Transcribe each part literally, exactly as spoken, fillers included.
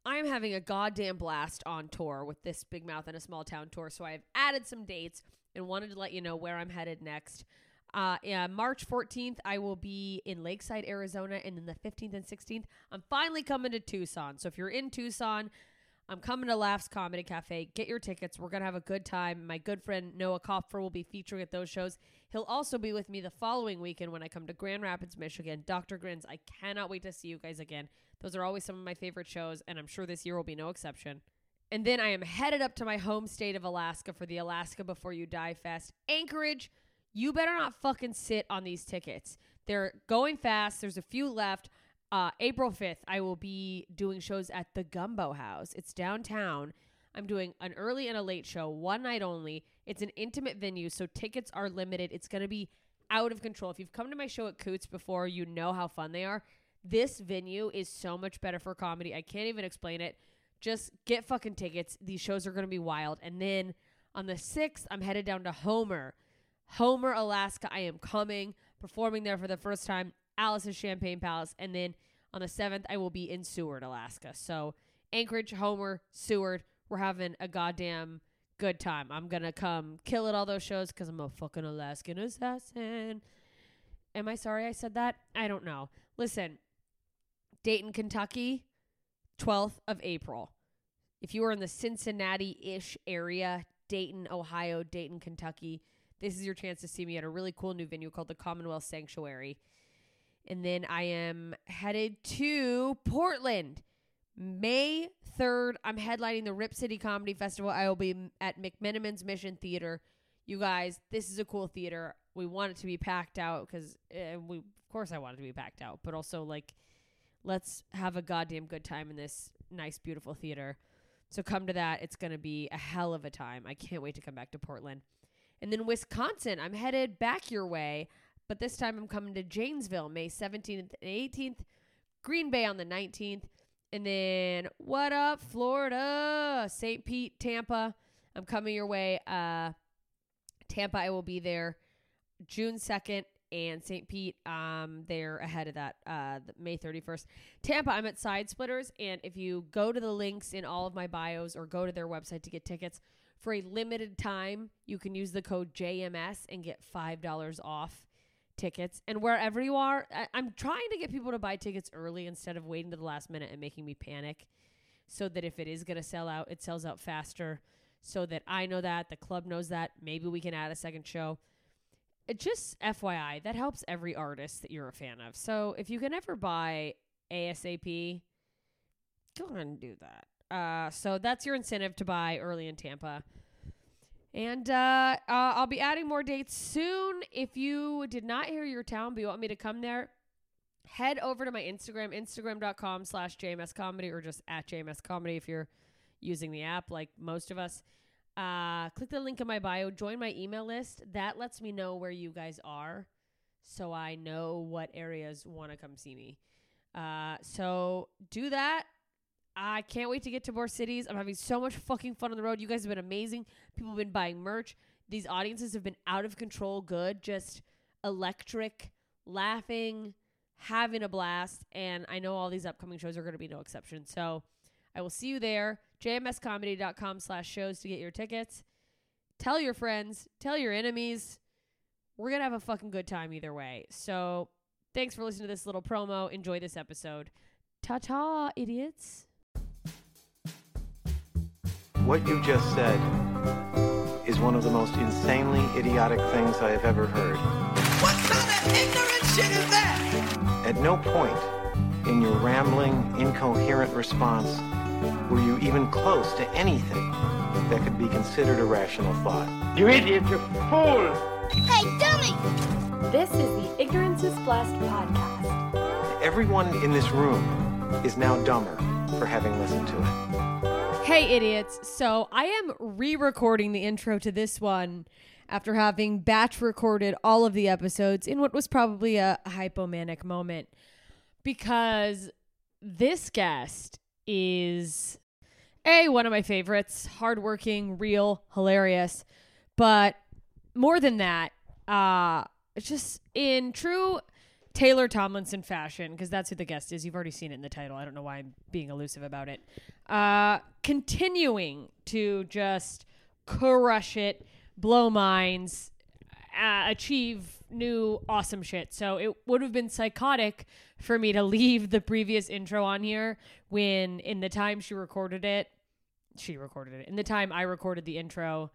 I'm having a goddamn blast on tour with this Big Mouth in a Small Town tour. So I've added some dates and wanted to let you know where I'm headed next. Uh, yeah, March fourteenth, I will be in Lakeside, Arizona. And then the fifteenth and sixteenth, I'm finally coming to Tucson. So if you're in Tucson, I'm coming to Laughs Comedy Cafe. Get your tickets. We're going to have a good time. My good friend Noah Kopfer will be featuring at those shows. He'll also be with me the following weekend when I come to Grand Rapids, Michigan. Doctor Grins, I cannot wait to see you guys again. Those are always some of my favorite shows, and I'm sure this year will be no exception. And then I am headed up to my home state of Alaska for the Alaska Before You Die Fest. Anchorage, you better not fucking sit on these tickets. They're going fast. There's a few left. Uh, April fifth, I will be doing shows at the Gumbo House. It's downtown. I'm doing an early and a late show, one night only. It's an intimate venue, so tickets are limited. It's going to be out of control. If you've come to my show at Coots before, you know how fun they are. This venue is so much better for comedy. I can't even explain it. Just get fucking tickets. These shows are going to be wild. And then on the sixth, I'm headed down to Homer. Homer, Alaska. I am coming, performing there for the first time. Alice's Champagne Palace, and then on the seventh, I will be in Seward, Alaska. So Anchorage, Homer, Seward, we're having a goddamn good time. I'm going to come kill at all those shows because I'm a fucking Alaskan assassin. Am I sorry I said that? I don't know. Listen, Dayton, Kentucky, twelfth of April. If you are in the Cincinnati-ish area, Dayton, Ohio, Dayton, Kentucky, this is your chance to see me at a really cool new venue called the Commonwealth Sanctuary. And then I am headed to Portland, May third. I'm headlining the Rip City Comedy Festival. I will be at McMenamin's Mission Theater. You guys, this is a cool theater. We want it to be packed out because uh, we, of course, I want it to be packed out. But also, like, let's have a goddamn good time in this nice, beautiful theater. So come to that. It's going to be a hell of a time. I can't wait to come back to Portland. And then Wisconsin, I'm headed back your way. But this time I'm coming to Janesville, May seventeenth and eighteenth, Green Bay on the nineteenth, and then what up, Florida, Saint Pete, Tampa. I'm coming your way. Uh, Tampa, I will be there June second, and Saint Pete, um, they're ahead of that, uh, May thirty-first. Tampa, I'm at Side Splitters, and if you go to the links in all of my bios or go to their website to get tickets, for a limited time, you can use the code J M S and get five dollars off tickets. And wherever you are, I- I'm trying to get people to buy tickets early instead of waiting to the last minute and making me panic, so that if it is going to sell out, it sells out faster, so that I know that, the club knows that, maybe we can add a second show. It just F Y I, that helps every artist that you're a fan of. So if you can ever buy ASAP, go ahead and do that. Uh, so that's your incentive to buy early in Tampa. And uh, uh, I'll be adding more dates soon. If you did not hear your town but you want me to come there, head over to my Instagram, instagram.com slash jmscomedy, or just at jmscomedy if you're using the app like most of us. Uh, click the link in my bio. Join my email list. That lets me know where you guys are, so I know what areas want to come see me. Uh, so do that. I can't wait to get to more cities. I'm having so much fucking fun on the road. You guys have been amazing. People have been buying merch. These audiences have been out of control good, just electric, laughing, having a blast. And I know all these upcoming shows are going to be no exception. So I will see you there. jmscomedy.com slash shows to get your tickets. Tell your friends. Tell your enemies. We're going to have a fucking good time either way. So thanks for listening to this little promo. Enjoy this episode. Ta-ta, idiots. What you just said is one of the most insanely idiotic things I have ever heard. What kind of ignorant shit is that? At no point in your rambling, incoherent response were you even close to anything that could be considered a rational thought. You idiot, you fool! Hey, dummy! This is the Ignorance is Blessed podcast. Everyone in this room is now dumber for having listened to it. Hey, idiots. So I am re-recording the intro to this one after having batch recorded all of the episodes in what was probably a hypomanic moment, because this guest is A, one of my favorites, hardworking, real, hilarious, but more than that, uh, just in true Taylor Tomlinson fashion, because that's who the guest is. You've already seen it in the title. I don't know why I'm being elusive about it. Uh, continuing to just crush it, blow minds, uh, achieve new awesome shit. So it would have been psychotic for me to leave the previous intro on here when in the time she recorded it, she recorded it, in the time I recorded the intro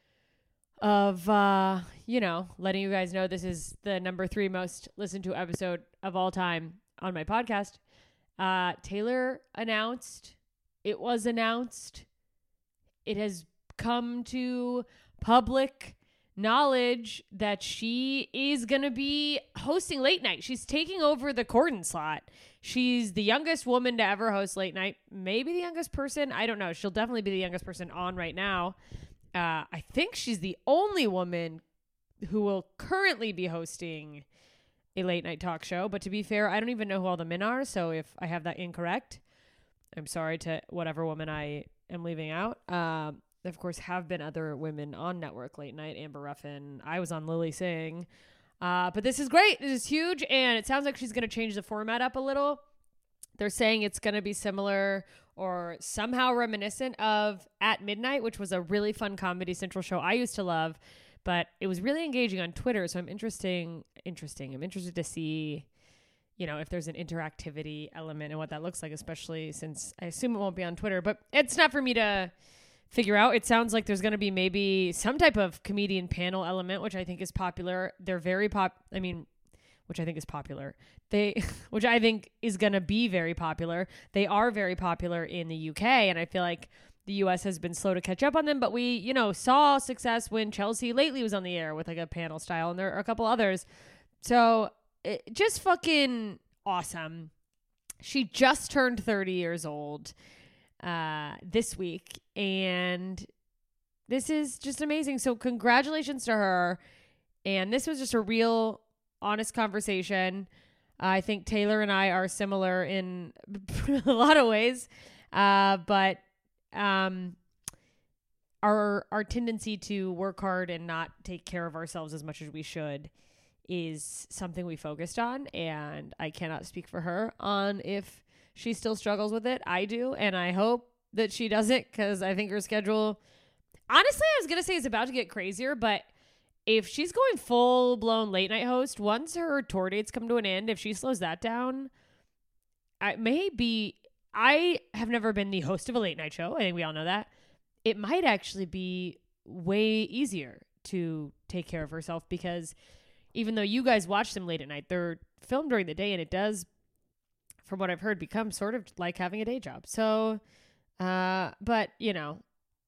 of, uh, you know, letting you guys know this is the number three most listened to episode of all time on my podcast. Uh, Taylor announced, it was announced, it has come to public knowledge that she is going to be hosting late night. She's taking over the Corden slot. She's the youngest woman to ever host late night. Maybe the youngest person. I don't know. She'll definitely be the youngest person on right now. Uh, I think she's the only woman who will currently be hosting a late night talk show. But to be fair, I don't even know who all the men are. So if I have that incorrect, I'm sorry to whatever woman I am leaving out. Um, There, of course, have been other women on network late night. Amber Ruffin. I was on Lily Singh. Uh, but this is great. This is huge. And it sounds like she's going to change the format up a little. They're saying it's going to be similar or somehow reminiscent of At Midnight, which was a really fun Comedy Central show I used to love. But it was really engaging on Twitter. So I'm interesting. Interesting. I'm interested to see, you know, if there's an interactivity element and what that looks like, especially since I assume it won't be on Twitter. But it's not for me to figure out. It sounds like there's going to be maybe some type of comedian panel element, which I think is popular. They're very pop. I mean, which I think is popular. They, which I think is going to be very popular. They are very popular in the U K, and I feel like the U S has been slow to catch up on them. But we, you know, saw success when Chelsea Lately was on the air with like a panel style, and there are a couple others. So it, just fucking awesome. She just turned thirty years old uh this week, and this is just amazing. So congratulations to her. And this was just a real honest conversation. I think Taylor and I are similar in a lot of ways, uh but um our our tendency to work hard and not take care of ourselves as much as we should is something we focused on, and I cannot speak for her on if she still struggles with it. I do, and I hope that she doesn't, because I think her schedule, honestly, I was going to say it's about to get crazier, but if she's going full-blown late-night host, once her tour dates come to an end, if she slows that down, I may be, I have never been the host of a late-night show. I think we all know that. It might actually be way easier to take care of herself, because even though you guys watch them late at night, they're filmed during the day, and it does, from what I've heard, become sort of like having a day job. So, uh, but, you know,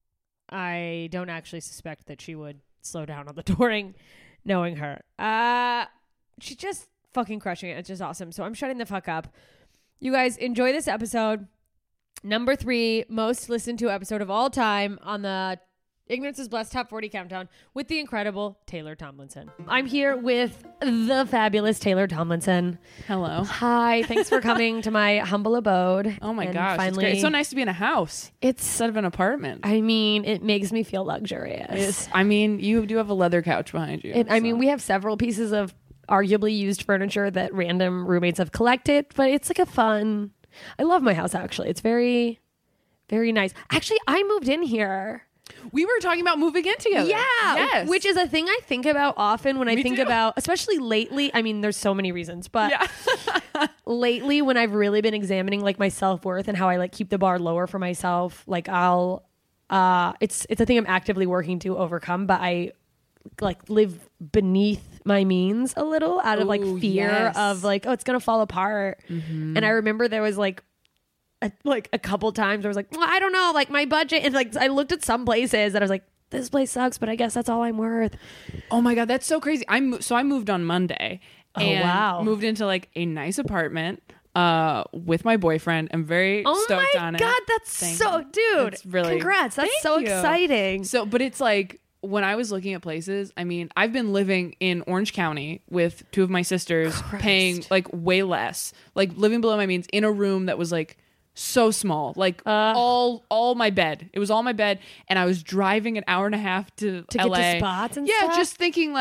I don't actually suspect that she would slow down on the touring, knowing her. Uh, she's just fucking crushing it. It's just awesome. So I'm shutting the fuck up. You guys enjoy this episode. Number three most listened to episode of all time on the Ignorance is Blessed Top forty Countdown with the incredible Taylor Tomlinson. I'm here with the fabulous Taylor Tomlinson. Hello. Hi. Thanks for coming to my humble abode. Oh my and gosh. Finally, it's, great. It's so nice to be in a house It's instead of an apartment. I mean, it makes me feel luxurious. It's, I mean, you do have a leather couch behind you. It, I so. mean, we have several pieces of arguably used furniture that random roommates have collected, but it's like a fun, I love my house, actually. It's very, very nice. Actually, I moved in here. We were talking about moving in together. Yeah. Yes. Which is a thing I think about often when I Me think too. about, especially lately. I mean, there's so many reasons, but Yeah. lately when I've really been examining like my self-worth and how I like keep the bar lower for myself, like I'll, uh, it's, it's a thing I'm actively working to overcome, but I like live beneath my means a little out of like Ooh, fear yes. of like, oh, it's going to fall apart. Mm-hmm. And I remember there was like, A, like a couple times I was like, well, I don't know, like my budget. And like, I looked at some places that I was like, this place sucks, but I guess that's all I'm worth. Oh my God, that's so crazy. I mo- so I moved on Monday. Oh, and wow. Moved into like a nice apartment uh, with my boyfriend. I'm very Oh stoked my on it. God, that's Thank so, you. dude, It's really, congrats. That's Thank so you. exciting. So, but it's like, when I was looking at places, I mean, I've been living in Orange County with two of my sisters, Christ. paying like way less, like living below my means in a room that was like so small, like Uh. all all my bed. It was all my bed, and I was driving an hour and a half to, To L A get to spots and yeah, stuff? just thinking like,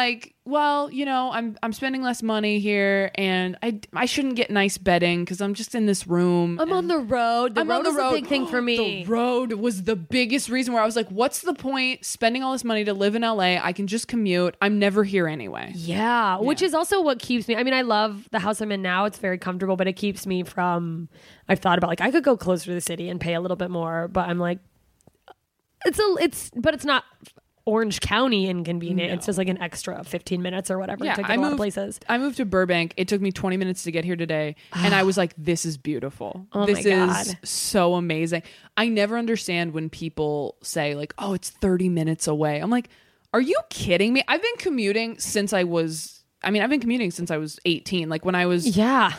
well, you know, I'm I'm spending less money here, and I I shouldn't get nice bedding because I'm just in this room. I'm on the road. The I'm road on the is road. a big thing for me. The road was the biggest reason where I was like, what's the point spending all this money to live in L A? I can just commute. I'm never here anyway. Yeah, which Yeah. is also what keeps me. I mean, I love the house I'm in now. It's very comfortable, but it keeps me from. I've thought about like I could go closer to the city and pay a little bit more, but I'm like, it's a it's, but it's not Orange County inconvenient. No. It's just like an extra fifteen minutes or whatever Yeah, to get I a lot moved, of places. I moved to Burbank. It took me twenty minutes to get here today, and I was like, "This is beautiful. Oh this my God. is so amazing." I never understand when people say like, "Oh, it's thirty minutes away." I'm like, "Are you kidding me?" I've been commuting since I was. I mean, I've been commuting since I was eighteen. Like when I was Yeah,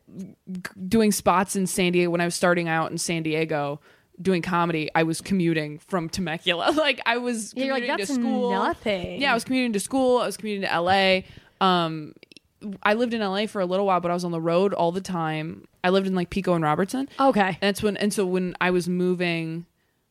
doing spots in San Diego, when I was starting out in San Diego doing comedy, I was commuting from Temecula. Like I was Yeah, you're like, commuting that's to school. nothing. Yeah, I was commuting to school. I was commuting to L A. Um, I lived in L A for a little while, but I was on the road all the time. I lived in like Pico and Robertson. okay. And that's when, and so when I was moving,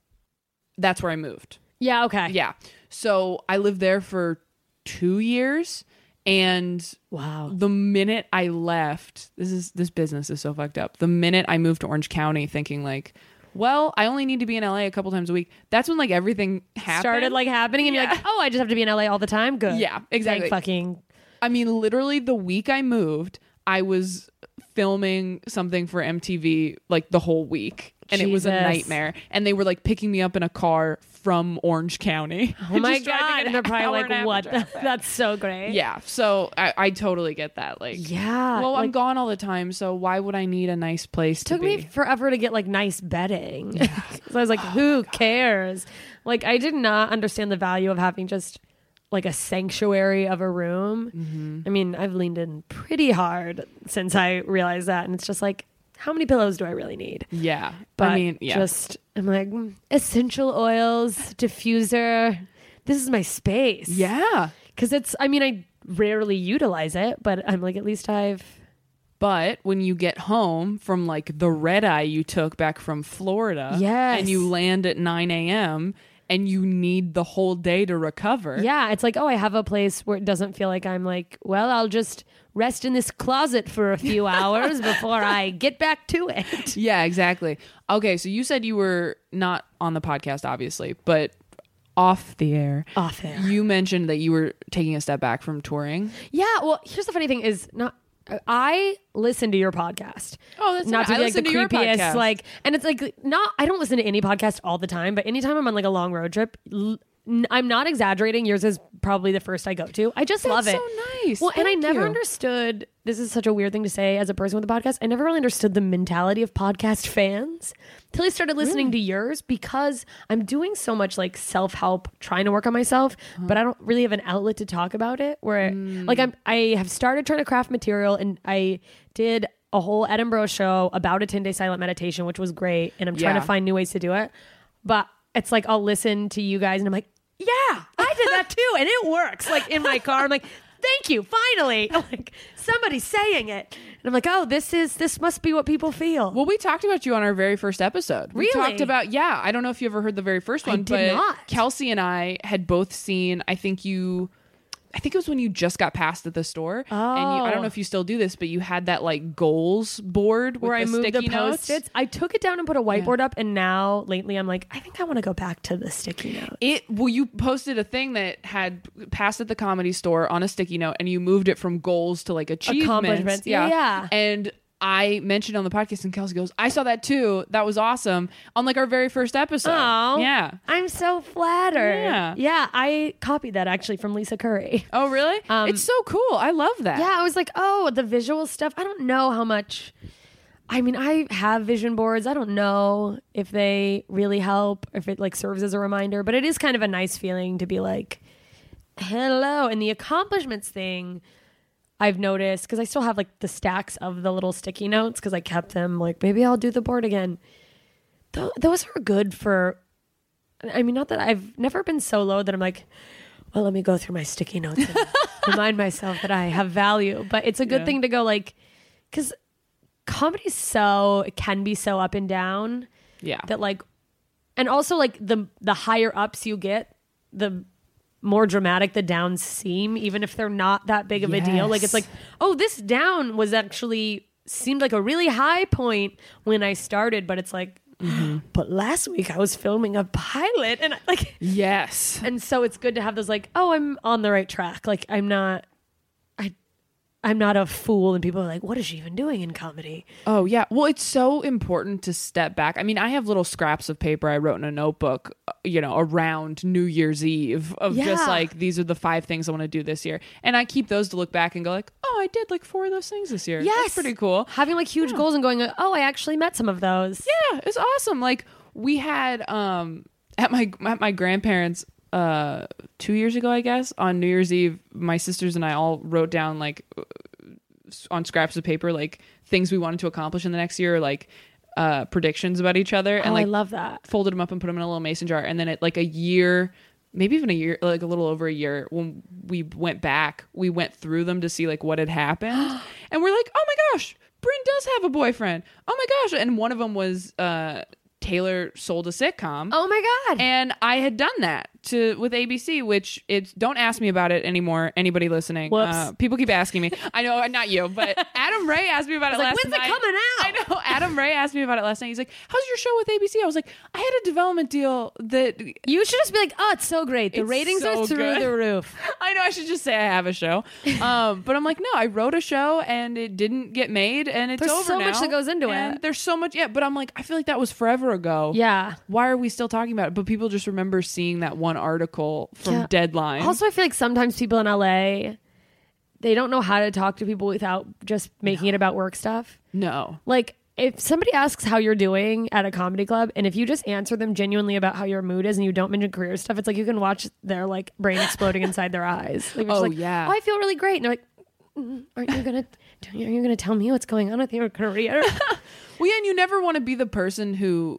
that's where I moved. Yeah, okay. Yeah. So I lived there for two years. And Wow. the minute I left, this is, this business is so fucked up. The minute I moved to Orange County thinking like, well, I only need to be in L A a couple times a week. That's when like everything happened. Started like happening, and Yeah. you're like, oh, I just have to be in L A all the time. Good. Yeah, exactly. Thank fucking. I mean, literally the week I moved, I was filming something for M T V like the whole week. And it was a Jesus. nightmare. And they were like picking me up in a car from Orange County. Oh my Just driving god! an And they're probably hour and a like, half what? to drive back. That's so great. Yeah. So I, I totally get that. Like, Yeah. well, I'm like, gone all the time. So why would I need a nice place to took be? me forever to get like nice bedding. So I was like, who cares? Like, I did not understand the value of having just like a sanctuary of a room. Mm-hmm. I mean, I've leaned in pretty hard since I realized that, and it's just like, how many pillows do I really need? Yeah. But I mean, yeah. just I'm like mm, essential oils, diffuser. This is my space. yeah. because it's. I mean, I rarely utilize it, but I'm like, at least I've. But when you get home from like the red eye you took back from Florida, Yes. and you land at nine a.m. and you need the whole day to recover. Yeah, it's like, oh, I have a place where it doesn't feel like I'm like, well, I'll just rest in this closet for a few hours before I get back to it. Yeah, exactly. Okay, so you said you were not on the podcast, obviously, but off the air. Off air. You mentioned that you were taking a step back from touring. Yeah, well, here's the funny thing is not. I listen to your podcast. Oh, that's not okay. to I be like the listen to your creepiest, podcast. like, and it's like not. I don't listen to any podcast all the time, but anytime I'm on like a long road trip, l- n- I'm not exaggerating. Yours is probably the first I go to. I just love That's it. so nice. Well, and I Thank never you. understood. This is such a weird thing to say as a person with a podcast. I never really understood the mentality of podcast fans till I started listening to yours, because I'm doing so much like self help, trying to work on myself, Uh-huh. but I don't really have an outlet to talk about it. Where Mm. like I'm, I have started trying to craft material, and I did a whole Edinburgh show about a ten day silent meditation, which was great, and I'm trying Yeah. to find new ways to do it. But it's like I'll listen to you guys, and I'm like, yeah, I did that too, and it works. Like in my car, I'm like, thank you, finally. I'm like, somebody's saying it, and I'm like, oh, this is this must be what people feel. Well, we talked about you on our very first episode. We Really? talked about, yeah, I don't know if you ever heard the very first I one, did but not. Kelsey and I had both seen, I think you, I think it was when you just got passed at the store. And you, I don't Oh. know if you still do this, but you had that like goals board with where I the moved sticky the notes. post-its. I took it down and put a whiteboard up, and now lately I'm like, I think I want to go back to the sticky note. It well, you posted a thing that had passed at the Comedy Store on a sticky note, and you moved it from goals to like achievements. Accomplishments. Yeah, yeah. And I mentioned on the podcast, and Kelsey goes, "I saw that too. That was awesome." On like our very first episode. Oh, Yeah. I'm so flattered. Yeah. yeah. I copied that actually from Lisa Curry. Oh, really? Um, it's so cool. I love that. Yeah, I was like, oh, the visual stuff. I don't know how much. I mean, I have vision boards. I don't know if they really help, if it like serves as a reminder, but it is kind of a nice feeling to be like, hello. And the accomplishments thing, I've noticed, because I still have like the stacks of the little sticky notes because I kept them. Like, maybe I'll do the board again. Th- those are good for. I mean, not that I've never been so low that I'm like, well, let me go through my sticky notes and remind myself that I have value. But it's a good Yeah. thing to go like, because comedy's so, it can be so up and down Yeah. that like, and also like the the higher ups you get, the more dramatic the downs seem, even if they're not that big of a deal. Like it's like, oh, this down was actually seemed like a really high point when I started, but it's like, mm-hmm. but last week I was filming a pilot and I, like, yes. And so it's good to have those like, oh, I'm on the right track. Like I'm not, I, I'm not a fool. And people are like, what is she even doing in comedy? Oh yeah. Well, it's so important to step back. I mean, I have little scraps of paper I wrote in a notebook, you know, around New Year's Eve of Yeah. just like, these are the five things I want to do this year. And I keep those to look back and go like, oh, I did like four of those things this year. Yes. That's pretty cool. Having like huge Yeah. goals and going, oh, I actually met some of those. Yeah, it's awesome. Like we had um at my at my grandparents uh two years ago, I guess, on New Year's Eve, my sisters and I all wrote down like on scraps of paper like things we wanted to accomplish in the next year, like uh predictions about each other, and Oh, like I love that. folded them up and put them in a little mason jar. And then at like a year, maybe even a year, like a little over a year, when we went back, we went through them to see like what had happened, and we're like, oh my gosh, Bryn does have a boyfriend. Oh my gosh. And one of them was uh Taylor sold a sitcom. Oh my God. And I had done that to with A B C, which it's don't ask me about it anymore. Anybody listening? Whoops. Uh, people keep asking me. I know, not you, but Adam Ray asked me about it like, last when's it night. coming out? I know. Adam Ray asked me about it last night. He's like, "How's your show with A B C?" I was like, "I had a development deal that." You should just be like, oh, it's so great. The It's ratings so are through good. the roof. I know I should just say I have a show, um, but I'm like, no, I wrote a show and it didn't get made, and it's There's over so now. much that goes into And it. There's so much, yeah. But I'm like, I feel like that was forever ago. Yeah. Why are we still talking about it? But people just remember seeing that one article from Yeah. Deadline. Also, I feel like sometimes people in L A, they don't know how to talk to people without just making it about work stuff. no, Like, if somebody asks how you're doing at a comedy club, and if you just answer them genuinely about how your mood is and you don't mention career stuff, it's like you can watch their like brain exploding inside their eyes. Like, you're just Oh, like, yeah. Oh, I feel really great. And they're like, mm, aren't you gonna are you gonna tell me what's going on with your career? well, yeah, and you never want to be the person who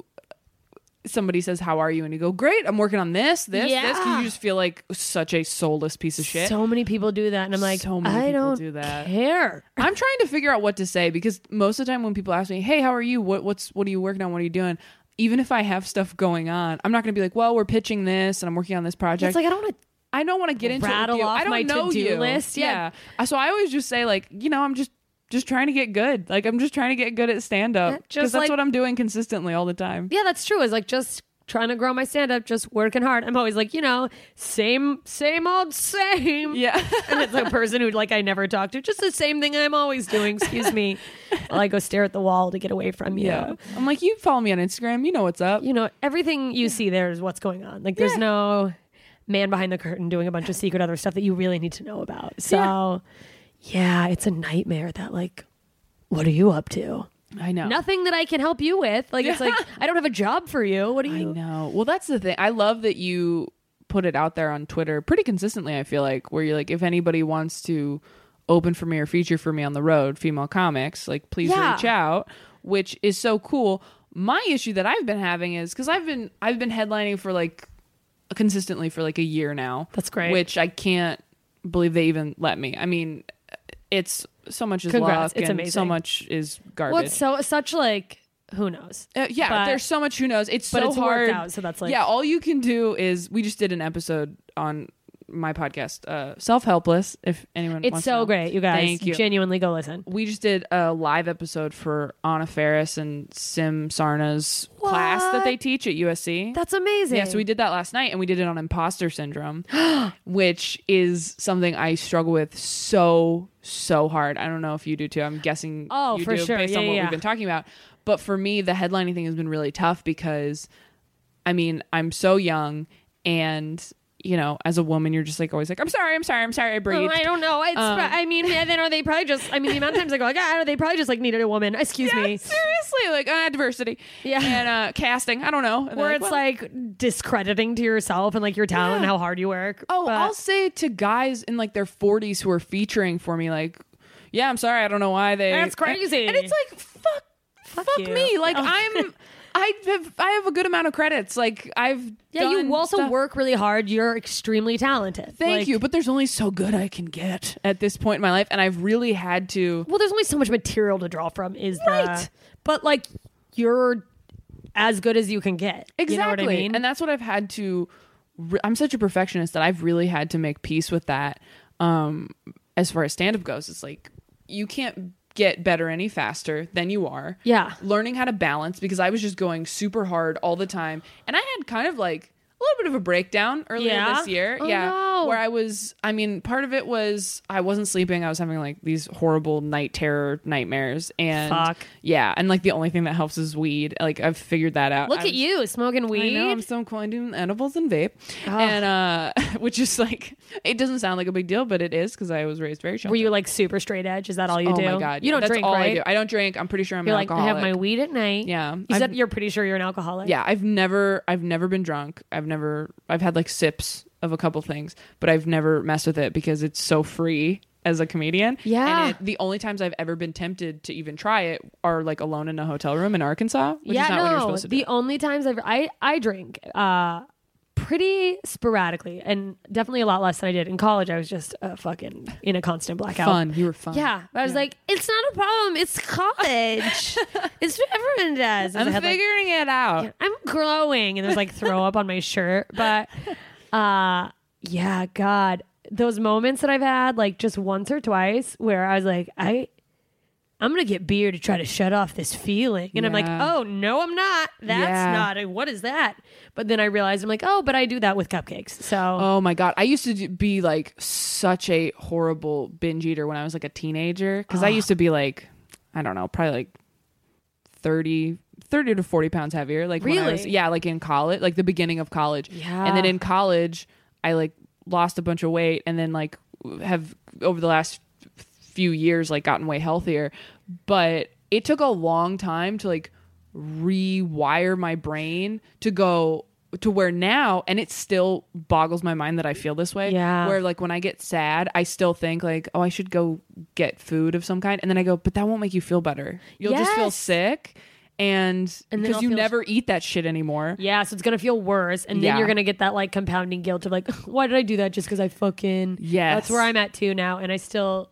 somebody says, "How are you?" and you go, "Great, I'm working on this, this, this." Because Yeah. you just feel like such a soulless piece of shit. So many people do that, and I'm like, So many I people don't do that. care. I'm trying to figure out what to say, because most of the time when people ask me, "Hey, how are you? What what's what are you working on? What are you doing?" Even if I have stuff going on, I'm not going to be like, "Well, we're pitching this and I'm working on this project." It's like I don't want to. I don't want to get into rattle it with you. off I don't my know to-do you. list. Yeah. Yeah. Uh, So I always just say like, you know, I'm just just trying to get good. Like I'm just trying to get good at stand Yeah, up, just because that's like- what I'm doing consistently all the time. Yeah, that's true. It's like just trying to grow my stand up, just working hard. I'm always like, you know, same, same old same. Yeah. And it's a person who like I never talk to. Just the same thing I'm always doing. Excuse me. While I go stare at the wall to get away from you. Yeah. I'm like, you follow me on Instagram, you know what's up. You know, everything you see there is what's going on. Like there's Yeah. no man behind the curtain doing a bunch of secret other stuff that you really need to know about. So yeah, it's a nightmare that like, what are you up to? I know. Nothing that I can help you with. Like it's like I don't have a job for you. What do I you? know. Well, that's the thing. I love that you put it out there on Twitter pretty consistently, I feel like, where you're like, if anybody wants to open for me or feature for me on the road, female comics, like please Yeah. reach out, which is so cool. My issue that I've been having is because I've been I've been headlining for like consistently for like a year now. That's great. Which I can't believe they even let me. I mean, it's so much is Congrats. luck It's and amazing. so much is garbage. Well, it's so such like who knows? Uh, yeah, But- there's so much who knows. It's but so it's hard. worked out, so that's like yeah, all you can do is we just did an episode on my podcast, uh, Self Helpless. If anyone, It's wants to so know. great, you guys. Thank you. Genuinely go listen. We just did a live episode for Anna Faris and Sim Sarna's class that they What? teach at U S C. That's amazing. Yeah, so we did that last night, and we did it on imposter syndrome, which is something I struggle with so so hard. I don't know if you do too. I'm guessing Oh, you for do sure. based Yeah, on what yeah, we've yeah. been talking about. But for me, the headlining thing has been really tough because, I mean, I'm so young, and you know, as a woman, you're just like always like, I'm sorry, I'm sorry, I'm sorry, I Oh, breathed. I don't know. It's, Um, I mean, yeah, then are they probably just? I mean, the amount of times I go like, ah, they probably just like needed a woman. Excuse Yeah, me. seriously, like uh, diversity, Yeah. and uh, casting. I don't know. And they're Where like, it's well, like discrediting to yourself and like your talent and Yeah. how hard you work. Oh, But- I'll say to guys in like their forties who are featuring for me, like, yeah, I'm sorry, I don't know why they. That's crazy. And it's like, fuck, fuck, you. me. Like Oh. I'm, I have, I have a good amount of credits. Like I've. yeah, done you also stuff. work really hard. You're extremely talented. Thank Like, you, but there's only so good I can get at this point in my life, and I've really had to. Well, there's only so much material to draw from. Is the, Right. But like, you're as good as you can get. Exactly. You know what I mean? And that's what I've had to re- I'm such a perfectionist that I've really had to make peace with that. Um, as far as stand-up goes, it's like you can't get better any faster than you are. Yeah. Learning how to balance, because I was just going super hard all the time, and I had kind of like a little bit of a breakdown earlier Yeah? this year. Oh, yeah. no. Where I was, I mean, part of it was I wasn't sleeping. I was having like these horrible night terror nightmares. And Fuck. yeah. And like the only thing that helps is weed. Like I've figured that out. Look I at was- you smoking weed. I know, I'm so cool. I'm doing edibles and vape. Oh. And, uh, which is like, it doesn't sound like a big deal, but it is because I was raised very sheltered. Were you like super straight edge? Is that all you oh do? my God. You yeah, don't that's drink, all right? I do. I don't drink. I'm pretty sure I'm You're an like, I alcoholic. have my weed at night. Yeah. You I've- said you're pretty sure you're an alcoholic. Yeah, I've never I've never been drunk. I've never I've had like sips of a couple things, but I've never messed with it because it's so free as a comedian. Yeah. And it, the only times I've ever been tempted to even try it are like alone in a hotel room in Arkansas, which yeah, is not no. what you're supposed to the do. only times I've I I drink uh pretty sporadically, and definitely a lot less than I did in college. I was just uh, fucking in a constant blackout. Fun. You were fun. Yeah, I was like, it's not a problem. It's college. It's what everyone does. I'm I had, like, figuring it out. yeah, I'm glowing, and there's like throw up on my shirt, but uh yeah, God, those moments that I've had like just once or twice where I was like, I I'm gonna get beer to try to shut off this feeling, and I'm like, Yeah. oh no, I'm not. That's Yeah. not a, what is that? But then I realized I'm like, oh, but I do that with cupcakes. So Oh my God. I used to do- be like such a horrible binge eater when I was like a teenager. Cause I used to be like, I don't know, probably like thirty, thirty to forty pounds heavier. Like when I was, Really? yeah, like in college, like the beginning of college. Yeah. And then in college, I like lost a bunch of weight and then like have over the last few years like gotten way healthier. But it took a long time to like rewire my brain to go to where now, and it still boggles my mind that I feel this way. Yeah. Where like when I get sad, I still think like, oh, I should go get food of some kind, and then I go, but that won't make you feel better. You'll just feel Yes. sick, and And then because I'll you feel- never eat that shit anymore. yeah, so it's gonna feel worse, and then Yeah. you're gonna get that like compounding guilt of like, why did I do that? Just because I fucking Yes. That's where I'm at too now, and I still,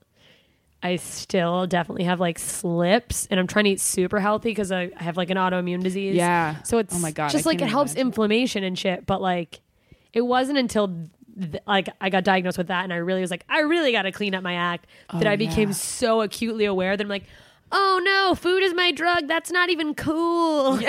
I still definitely have like slips, and I'm trying to eat super healthy because I I have like an autoimmune disease. Yeah. so it's Oh my God, just I like it can't helps imagine. inflammation and shit. But like, it wasn't until th- like I got diagnosed with that, and I really was like, I really got to clean up my act. that I became yeah. so acutely aware that I'm like, oh no, food is my drug. That's not even cool.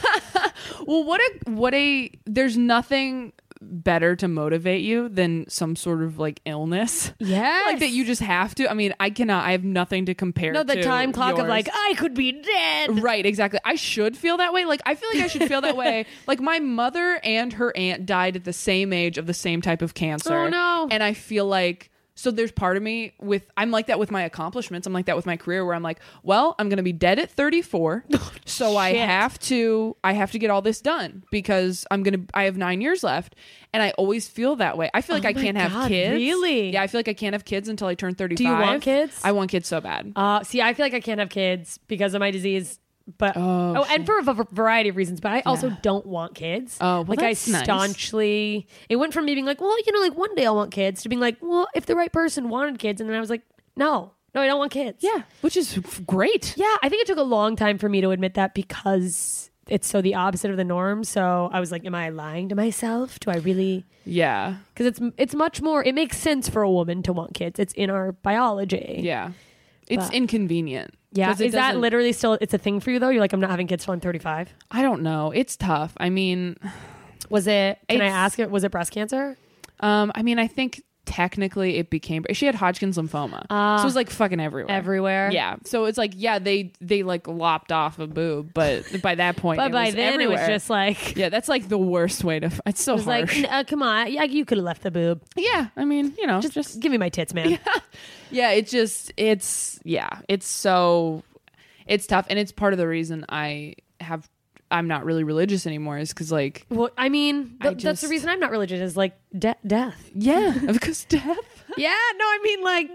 Well, what a what a there's nothing better to motivate you than some sort of like illness. Yes. Like that you just have to. I mean, I cannot I have nothing to compare No, the to time clock of yours. like, I could be dead. Right, exactly. I should feel that way. Like I feel like I should feel that way. Like my mother and her aunt died at the same age of the same type of cancer. Oh, no. And I feel like so there's part of me with I'm like that with my accomplishments. I'm like that with my career where I'm like, well, I'm going to be dead at thirty-four. so I Shit. have to I have to get all this done because I'm going to I have nine years left, and I always feel that way. I feel like Oh I my can't have God, kids. really? Yeah, I feel like I can't have kids until I turn thirty-five. want kids? I want kids so bad. Uh, see, I feel like I can't have kids because of my disease. But Oh, oh, and for a v- variety of reasons. But I also don't want kids. Oh, well, like that's I nice. staunchly. It went from me being like, well, you know, like one day I'll want kids to being like, well, if the right person wanted kids, and then I was like, no, no, I don't want kids. Yeah, which is f- great. yeah. I think it took a long time for me to admit that because it's so the opposite of the norm. So I was like, am I lying to myself? Do I really? Yeah. Because it's it's much more. It makes sense for a woman to want kids. It's in our biology. Yeah. It's But- inconvenient. Yeah. 'Cause it Is that doesn't- literally still? It's a thing for you though. You're like, I'm not having kids till I'm thirty-five. I don't know. It's tough. I mean, Was it? Can I It's- ask it? Was it breast cancer? um, I mean, I think technically it became. She had Hodgkin's lymphoma, Ah. so it was like fucking everywhere. Everywhere. Yeah. So it's like, yeah, they they like lopped off a boob, but by that point, But it by was then everywhere. it was just like. Yeah, that's like the worst way to. It's so It was like, harsh. "N- uh, come on, yeah, you could have left the boob. yeah, I mean, you know, Just, just give me my tits, man. yeah, it's just it's yeah, it's so it's tough, and it's part of the reason I have I'm not really religious anymore is because like Well, I mean, I th- that's the just- reason I'm not religious. Is like de- death. yeah, because death. Yeah, no, I mean like,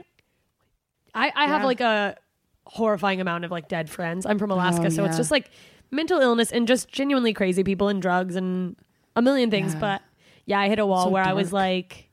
I I have Yeah. like a horrifying amount of like dead friends. I'm from Alaska, Oh, so it's yeah. just like mental illness and just genuinely crazy people and drugs and a million things. Yeah. But yeah, I hit a wall So where I was dark. like,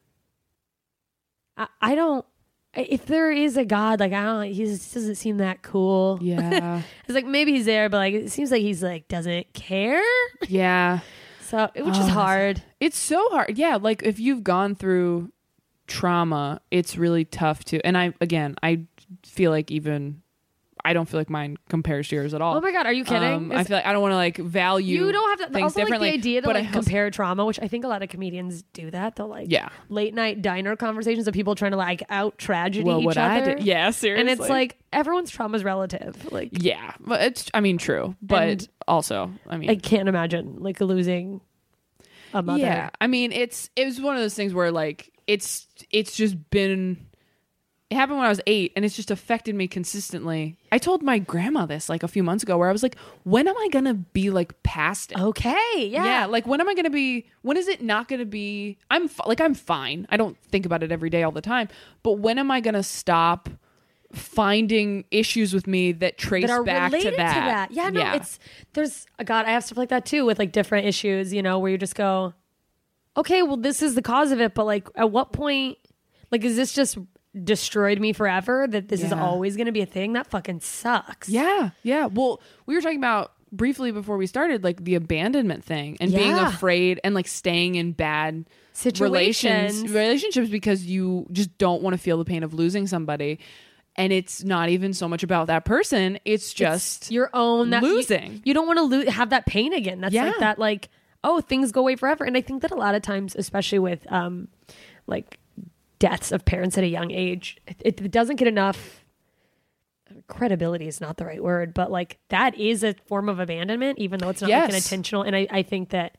I, I don't. If there is a God, like I don't, he just doesn't seem that cool. Yeah, It's like maybe he's there, but like it seems like he's like doesn't care. yeah. So, which is Oh, hard. It's so hard. Yeah, like if you've gone through trauma, it's really tough to. And I again, I feel like even I don't feel like mine compares to yours at all. Oh my God, are you kidding? Um, I Is- feel like I don't want to like value. You don't have to. things Also, like differently. the idea to but like I also- compare trauma, which I think a lot of comedians do that. They'll like Yeah. late night diner conversations of people trying to like out tragedy Well, each what I other. did, yeah, seriously. And it's like everyone's trauma is relative. Like yeah, but it's. I mean, true, but And also, I mean, I can't imagine like losing a mother. yeah. I mean, it's it was one of those things where like it's it's just been. It happened when I was eight, and it's just affected me consistently. I told my grandma this like a few months ago, where I was like, "When am I gonna be like past it?" Okay. Yeah. Yeah, like when am I going to be? When is it not going to be? I'm f- like I'm fine. I don't think about it every day all the time. But when am I going to stop finding issues with me that trace that are back related to that? Yeah, no, it's there's God, I have stuff like that too with like different issues, you know, where you just go, okay, well, this is the cause of it, but like, at what point, like, is this just destroyed me forever? That this is Yeah. always going to be a thing? That fucking sucks. yeah, yeah. Well, we were talking about briefly before we started, like the abandonment thing and being Yeah. afraid and like staying in bad Situations. relations, relationships because you just don't want to feel the pain of losing somebody. And it's not even so much about that person. It's just It's your own that you- losing. You, don't want to lo- have that pain again. That's Yeah. like that, like, oh, things go away forever. And I think that a lot of times, especially with um, like deaths of parents at a young age, it, it doesn't get enough credibility is not the right word, but like that is a form of abandonment, even though it's not like an Yes. intentional. And I, I think that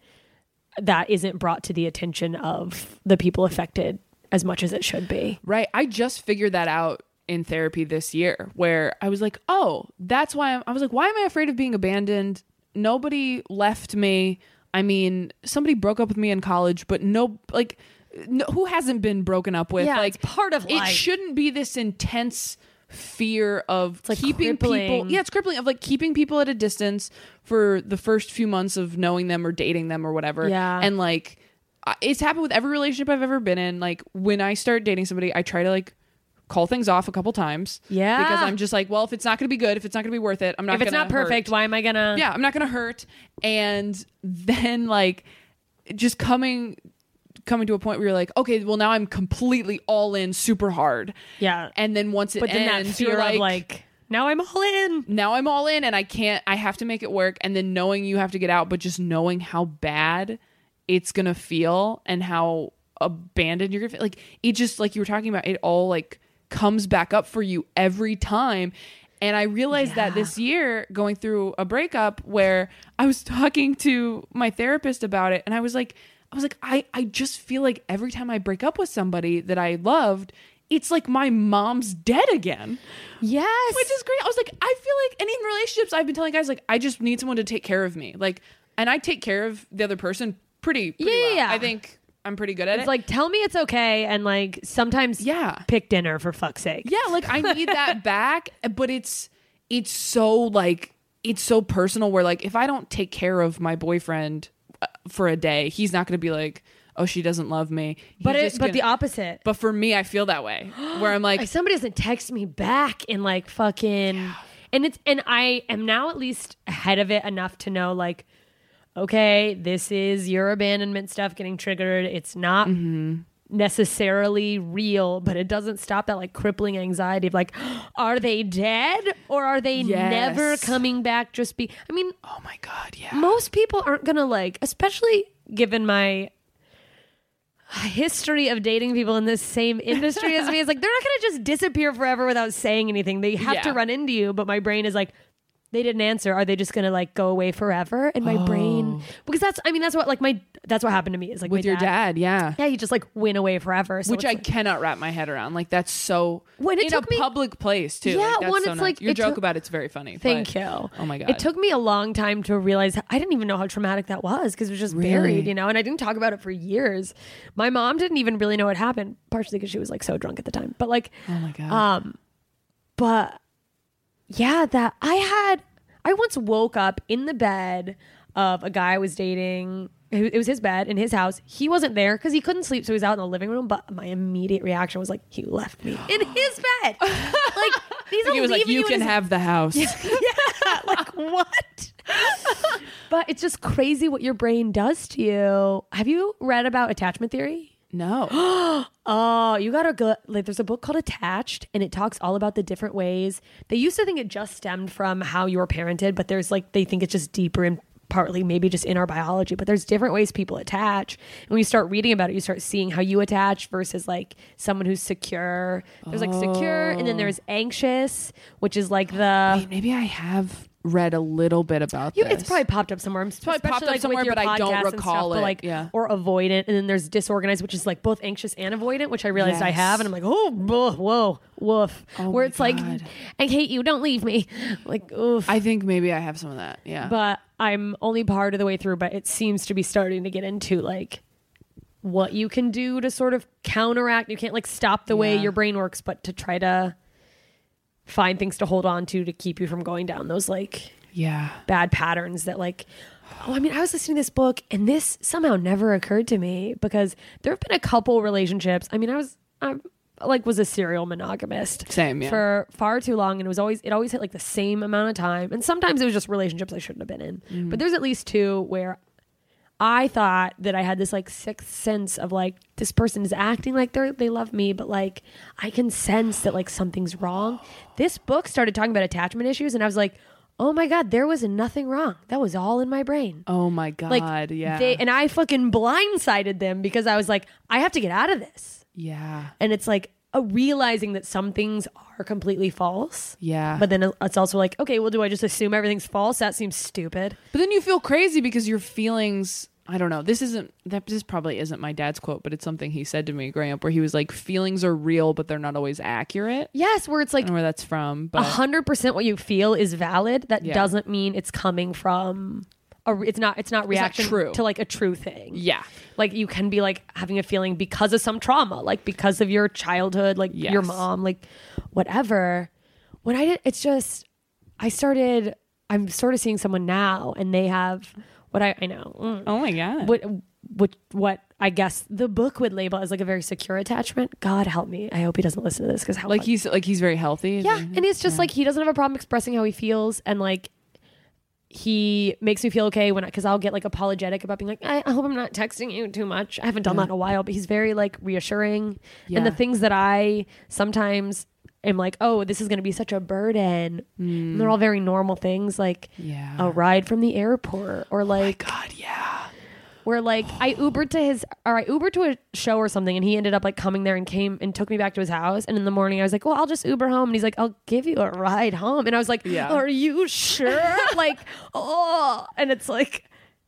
that isn't brought to the attention of the people affected as much as it should be. Right. I just figured that out in therapy this year where I was like, oh, that's why I'm, I was like, why am I afraid of being abandoned? Nobody left me. I mean, somebody broke up with me in college, but no, like, no, who hasn't been broken up with? Yeah, like, it's part of it life. shouldn't be this intense fear of like keeping crippling. people. Yeah, it's crippling of like keeping people at a distance for the first few months of knowing them or dating them or whatever. Yeah. And like, I- it's happened with every relationship I've ever been in. Like, when I start dating somebody, I try to like call things off a couple times. Yeah. Because I'm just like, well, if it's not going to be good, if it's not going to be worth it, I'm not If it's gonna not perfect, hurt. why am I gonna? Yeah, I'm not going to hurt. And then like just coming coming to a point where you're like, okay, well now I'm completely all in super hard. Yeah. And then once it But then ends, that fear you're like, of like, now I'm all in. now I'm all in and I can't, I have to make it work. And then knowing you have to get out, but just knowing how bad it's going to feel and how abandoned you're going to feel. Like, it just, like you were talking about, it all like comes back up for you every time. And I realized that this year going through a breakup where I was talking to my therapist about it and I was like, I was like, I, I just feel like every time I break up with somebody that I loved, it's like my mom's dead again. Yes. Which is great. I was like, I feel like, and in relationships, I've been telling guys, like, I just need someone to take care of me. Like, and I take care of the other person pretty, pretty Yeah, well. yeah. I think I'm pretty good at It's it. like, tell me it's okay. And like, sometimes Yeah. pick dinner for fuck's sake. Yeah, like I need that back, but it's it's so like it's so personal where like if I don't take care of my boyfriend uh, for a day, he's not going to be like, "Oh, she doesn't love me." He's But it, just but gonna- the opposite. But for me, I feel that way where I'm like, Like somebody doesn't text me back in like fucking and it's and I am now at least ahead of it enough to know like, okay, this is your abandonment stuff getting triggered. It's not necessarily real, but it doesn't stop that like crippling anxiety of like, are they dead or are they Yes. never coming back? Just be I mean, "Oh my god, yeah." most people aren't gonna like, especially given my history of dating people in this same industry as me, it's like they're not gonna just disappear forever without saying anything. They have to Yeah. run into you, but my brain is like, they didn't answer. Are they just gonna like go away forever? And my brain, because that's I mean that's what like my that's what happened to me is like With my your dad, yeah. yeah, he just like went away forever. So Which it's I like- cannot wrap my head around. Like that's so When it in took a me- public place too. Yeah, like, that's when so it's nuts. like- your it joke took- about it's very funny. Thank but- you. Oh my god. It took me a long time to realize I didn't even know how traumatic that was because it was just Really? buried, you know, and I didn't talk about it for years. My mom didn't even really know what happened, partially because she was like so drunk at the time. But like, Oh my god. um, but yeah, that I had, I once woke up in the bed of a guy I was dating. It was his bed in his house. He wasn't there because he couldn't sleep, so he was out in the living room. But my immediate reaction was like, he left me in his bed. Like, he's He was like, you, you can his- have the house. yeah, like what? But it's just crazy what your brain does to you. Have you read about attachment theory? No. Oh, you gotta go. Like, there's a book called Attached, and it talks all about the different ways. They used to think it just stemmed from how you were parented, but there's like, they think it's just deeper and partly maybe just in our biology, but there's different ways people attach. And when you start reading about it, you start seeing how you attach versus like someone who's secure. There's like secure, and then there's anxious, which is like the. Wait, maybe I have read a little bit about You, this. it's probably popped up somewhere. probably especially, popped up like, somewhere, with your but I don't podcasts and recall stuff, but, it. like, Yeah. or avoidant, and then there's disorganized, which is like both anxious and avoidant, which I realized I Yes. have, and I'm like, oh, whoa, whoa, woof. Oh Where my it's like, God. I hate you, don't leave me, like, oof. I think maybe I have some of that. Yeah. But I'm only part of the way through. But it seems to be starting to get into like what you can do to sort of counteract. You can't like stop the way Yeah. your brain works, but to try to find things to hold on to to keep you from going down those like yeah. bad patterns that like oh I mean I was listening to this book and this somehow never occurred to me because there have been a couple relationships. I mean I was I like was a serial monogamist Same, yeah. for far too long, and it was always it always hit like the same amount of time, and sometimes it was just relationships I shouldn't have been in. Mm-hmm. But there's at least two where I thought that I had this like sixth sense of like this person is acting like they they love me, but like I can sense that like something's wrong. This book started talking about attachment issues, and I was like, oh my God, there was nothing wrong. That was all in my brain. Oh my God. Like, yeah. They, and I fucking blindsided them because I was like, I have to get out of this. yeah. And it's like a realizing that some things are completely false. Yeah. But then it's also like, okay, well, do I just assume everything's false? That seems stupid. But then you feel crazy because your feelings, I don't know. This isn't that this probably isn't my dad's quote, but it's something he said to me growing up where he was like, feelings are real, but they're not always accurate. Yes, where it's I like don't know where that's from, a but hundred percent what you feel is valid. That Yeah. doesn't mean it's coming from a, re- it's not, it's not reaction true. to like a true thing. yeah. Like you can be like having a feeling because of some trauma, like because of your childhood, like Yes. your mom, like whatever. When I did, it's just, I started, I'm sort of seeing someone now and they have what I, I know. mm, Oh my God. what what what I guess the book would label as like a very secure attachment. God help me. I hope he doesn't listen to this because how like fuck- he's like he's very healthy. yeah, and it's just like he doesn't have a problem expressing how he feels, and like he makes me feel okay when because I'll get like apologetic about being like I, I hope I'm not texting you too much. I haven't done that in a while, but he's very like reassuring, and the Yeah. things that I sometimes am like, oh, this is going to be such a burden. And they're all very normal things like Yeah. a ride from the airport or like God, yeah. where like I Ubered to his or I Ubered to a show or something, and he ended up like coming there and came and took me back to his house. And in the morning I was like, well, I'll just Uber home. And he's like, I'll give you a ride home. And I was like, Yeah. are you sure? Like, oh, and it's like,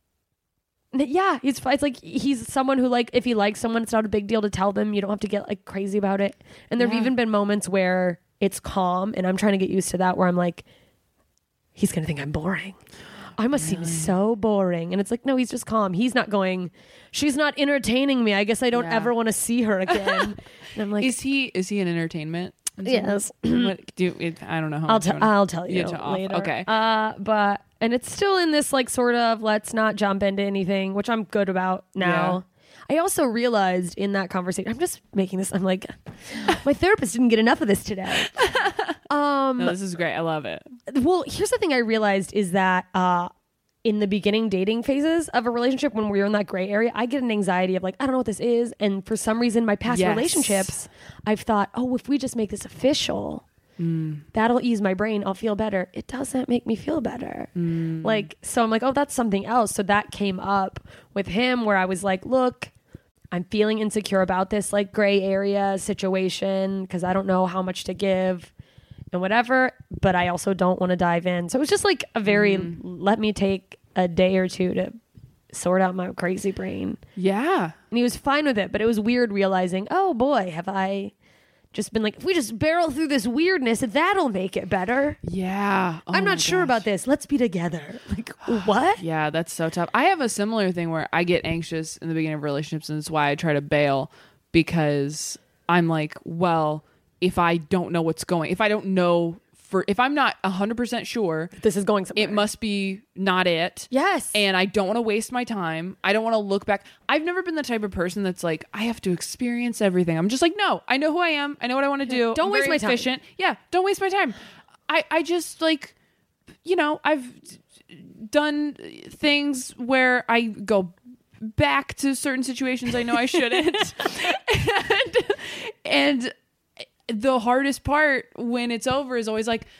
yeah, it's it's like he's someone who like if he likes someone, it's not a big deal to tell them. You don't have to get like crazy about it. And there've Yeah. even been moments where it's calm, and I'm trying to get used to that. Where I'm like, he's gonna think I'm boring. I must seem so boring. And it's like, no, he's just calm. He's not going, she's not entertaining me. I guess I don't Yeah. ever want to see her again. And I'm like, Is he is he an entertainment? yes. What do it, I don't know how I'll, much t- you wanna- I'll tell you you to off- later. okay. Uh, but, and it's still in this like sort of let's not jump into anything, which I'm good about now. I also realized in that conversation, I'm just making this, I'm like, my therapist didn't get enough of this today. Um, No, this is great. I love it. Well, here's the thing I realized is that uh, in the beginning dating phases of a relationship, when we're in that gray area, I get an anxiety of like, I don't know what this is. And for some reason, my past Yes. relationships, I've thought, oh, if we just make this official, that'll ease my brain. I'll feel better. It doesn't make me feel better. Like, so I'm like, oh, that's something else. So that came up with him where I was like, look, I'm feeling insecure about this like gray area situation because I don't know how much to give and whatever, but I also don't want to dive in. So it was just like a very, let me take a day or two to sort out my crazy brain. Yeah. And he was fine with it, but it was weird realizing, oh boy, have I just been like, if we just barrel through this weirdness, that'll make it better. Yeah. Oh I'm my not sure gosh. about this. Let's be together. Like, what? Yeah, that's so tough. I have a similar thing where I get anxious in the beginning of relationships, and it's why I try to bail, because I'm like, well, if I don't know what's going, if I don't know for if I'm not one hundred percent sure This is going somewhere. it must be not it. Yes. And I don't want to waste my time. I don't want to look back. I've never been the type of person that's like, I have to experience everything. I'm just like, no, I know who I am. I know what I want to do. Don't I'm waste very my time. efficient. Yeah. Don't waste my time. I, I just like, you know, I've done things where I go back to certain situations I know I shouldn't. and, and the hardest part when it's over is always like,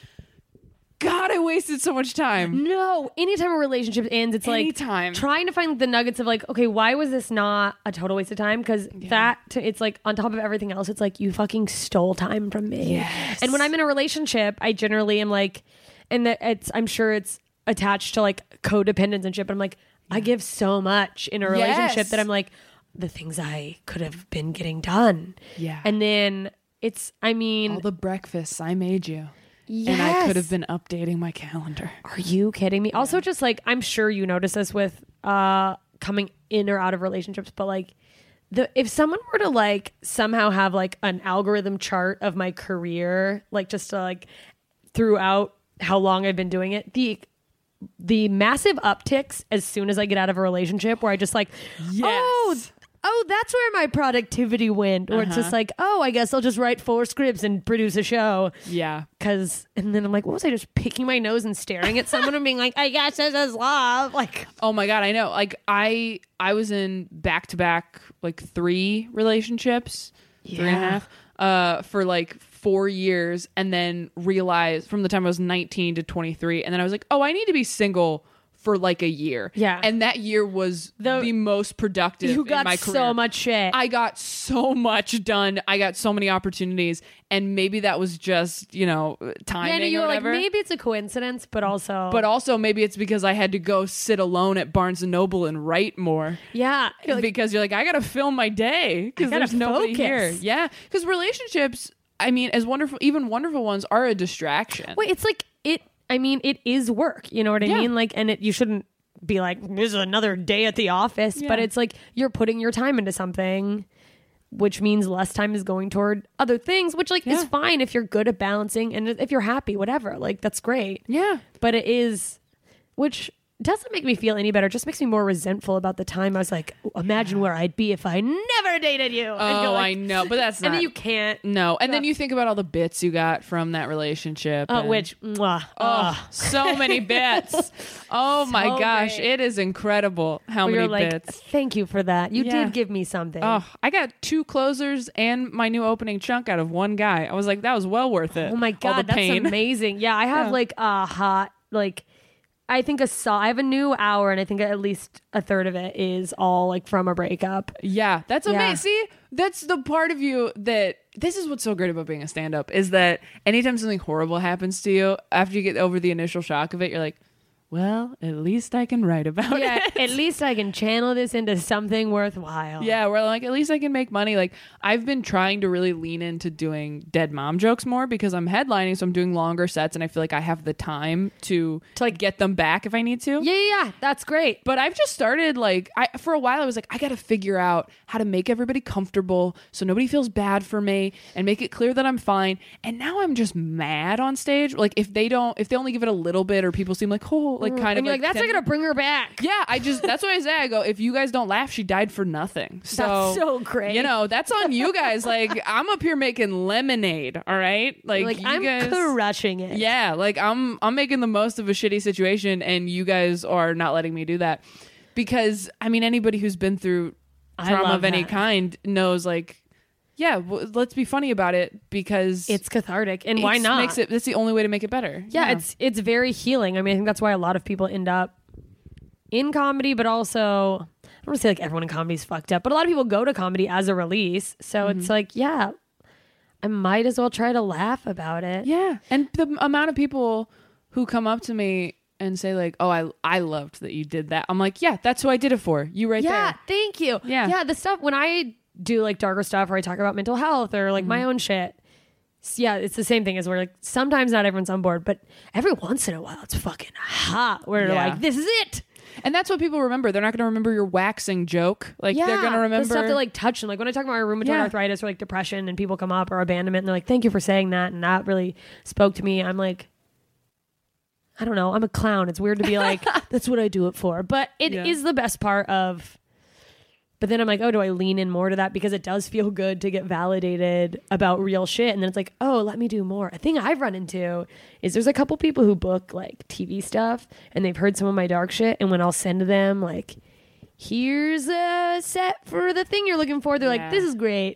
God, I wasted so much time. No, anytime a relationship ends, it's Anytime. like trying to find the nuggets of like, okay, why was this not a total waste of time? Because that, to, it's like on top of everything else, it's like you fucking stole time from me. Yes. And when I'm in a relationship, I generally am like, and that it's, I'm sure it's attached to like codependence and shit, but I'm like, I give so much in a relationship Yes. that I'm like, the things I could have been getting done. Yeah. And then it's, I mean, All the breakfasts I made you. yes. And I could have been updating my calendar. Are you kidding me? Also, just like, I'm sure you notice this with uh coming in or out of relationships, but like, the if someone were to like somehow have like an algorithm chart of my career, like just to like throughout how long I've been doing it, the the massive upticks as soon as I get out of a relationship where I just like, oh, oh, that's where my productivity went. Or it's just like, oh, I guess I'll just write four scripts and produce a show. Yeah. Cause, and then I'm like, what was I just picking my nose and staring at someone and being like, I guess this is love. Like, Oh my God, I know. Like I I was in back to back like three relationships, three and a Yeah. half, uh, for like four years and then realized from the time I was nineteen to twenty-three. And then I was like, oh, I need to be single for like a year. Yeah. And that year was the, The- most productive you in got my career. so much shit. I got so much done. I got so many opportunities. And maybe that was just, you know, timing yeah, and you or were like, whatever. maybe it's a coincidence, but also, But also maybe it's because I had to go sit alone at Barnes and Noble and write more. yeah, you're like, because you're like, I gotta fill my day because gotta there's nobody focus. here. Yeah, because relationships, I mean, as wonderful, even wonderful ones, are a distraction. wait, it's like it. I mean, it is work. You know what I Yeah. mean? Like, and it you shouldn't be like, this is another day at the office. But Yeah. it's like you're putting your time into something, which means less time is going toward other things, which like is Yeah. fine if you're good at balancing and if you're happy, whatever. Like that's great. Yeah, But it is, which doesn't make me feel any better. Just makes me more resentful about the time I was like, imagine where I'd be if I never dated you. And oh, you're like- I know, but that's And not. then you can't. no, and then you think about all the bits you got from that relationship. Uh, and- which, mwah, uh, oh, so many bits. Oh my So gosh, great. it is incredible how where many you're like, bits. thank you for that. You Yeah. did give me something. Oh, I got two closers and my new opening chunk out of one guy. I was like, that was well worth it. Oh my All god, the that's pain. amazing. Yeah, I have Yeah. like a hot like I think a so- I have a new hour and I think at least a third of it is all like from a breakup. Yeah, that's Yeah. amazing. See, that's the part of you that this is what's so great about being a stand-up is that anytime something horrible happens to you, after you get over the initial shock of it, you're like, well, at least I can write about Yeah, it. at least I can channel this into something worthwhile. Yeah, we're like, at least I can make money. Like, I've been trying to really lean into doing dead mom jokes more because I'm headlining, so I'm doing longer sets, and I feel like I have the time to, To, like- get them back if I need to. Yeah, yeah, yeah, that's great. But I've just started like I for a while I was like I got to figure out how to make everybody comfortable so nobody feels bad for me and make it clear that I'm fine. And now I'm just mad on stage. Like if they don't if they only give it a little bit or people seem like oh like kind and of you're like, that's not timid- gonna bring her back. yeah, I just that's what I say. I go, if you guys don't laugh, she died for nothing. So That's so great. You know, that's on you guys. Like I'm up here making lemonade, all right? Like, Like you I'm guys crushing it. yeah, like I'm I'm making the most of a shitty situation and you guys are not letting me do that. Because I mean anybody who's been through I trauma love of any that. kind knows like yeah, well, let's be funny about it because It's cathartic, and why it's- not? Makes it that's the only way to make it better. yeah, it's it's very healing. I mean, I think that's why a lot of people end up in comedy, but also I don't want to say like everyone in comedy is fucked up, but a lot of people go to comedy as a release. So Mm-hmm. it's like, yeah, I might as well try to laugh about it. Yeah. And the amount of people who come up to me and say like, "Oh, I I loved that you did that." I'm like, "Yeah, that's who I did it for. You right Yeah, there." thank you. Yeah. yeah. The stuff when I do like darker stuff, or I talk about mental health or like Mm-hmm. my own shit. s- Yeah, it's the same thing as where like sometimes not everyone's on board, but every once in a while it's fucking hot. Where you're Yeah. like, this is it. And that's what people remember. They're not going to remember your waxing joke. Like Yeah, they're going to remember the stuff that like touched them. Like when I talk about my rheumatoid Yeah. arthritis or like depression and people come up or abandonment and they're like, thank you for saying that. And that really spoke to me. I'm like, I don't know. I'm a clown. It's weird to be like, that's what I do it for. But it is Yeah. the best part of, but then I'm like, oh, do I lean in more to that? Because it does feel good to get validated about real shit. And then it's like, oh, let me do more. A thing I've run into is there's a couple people who book like T V stuff and they've heard some of my dark shit. And when I'll send them like, here's a set for the thing you're looking for, they're Yeah. like, this is great.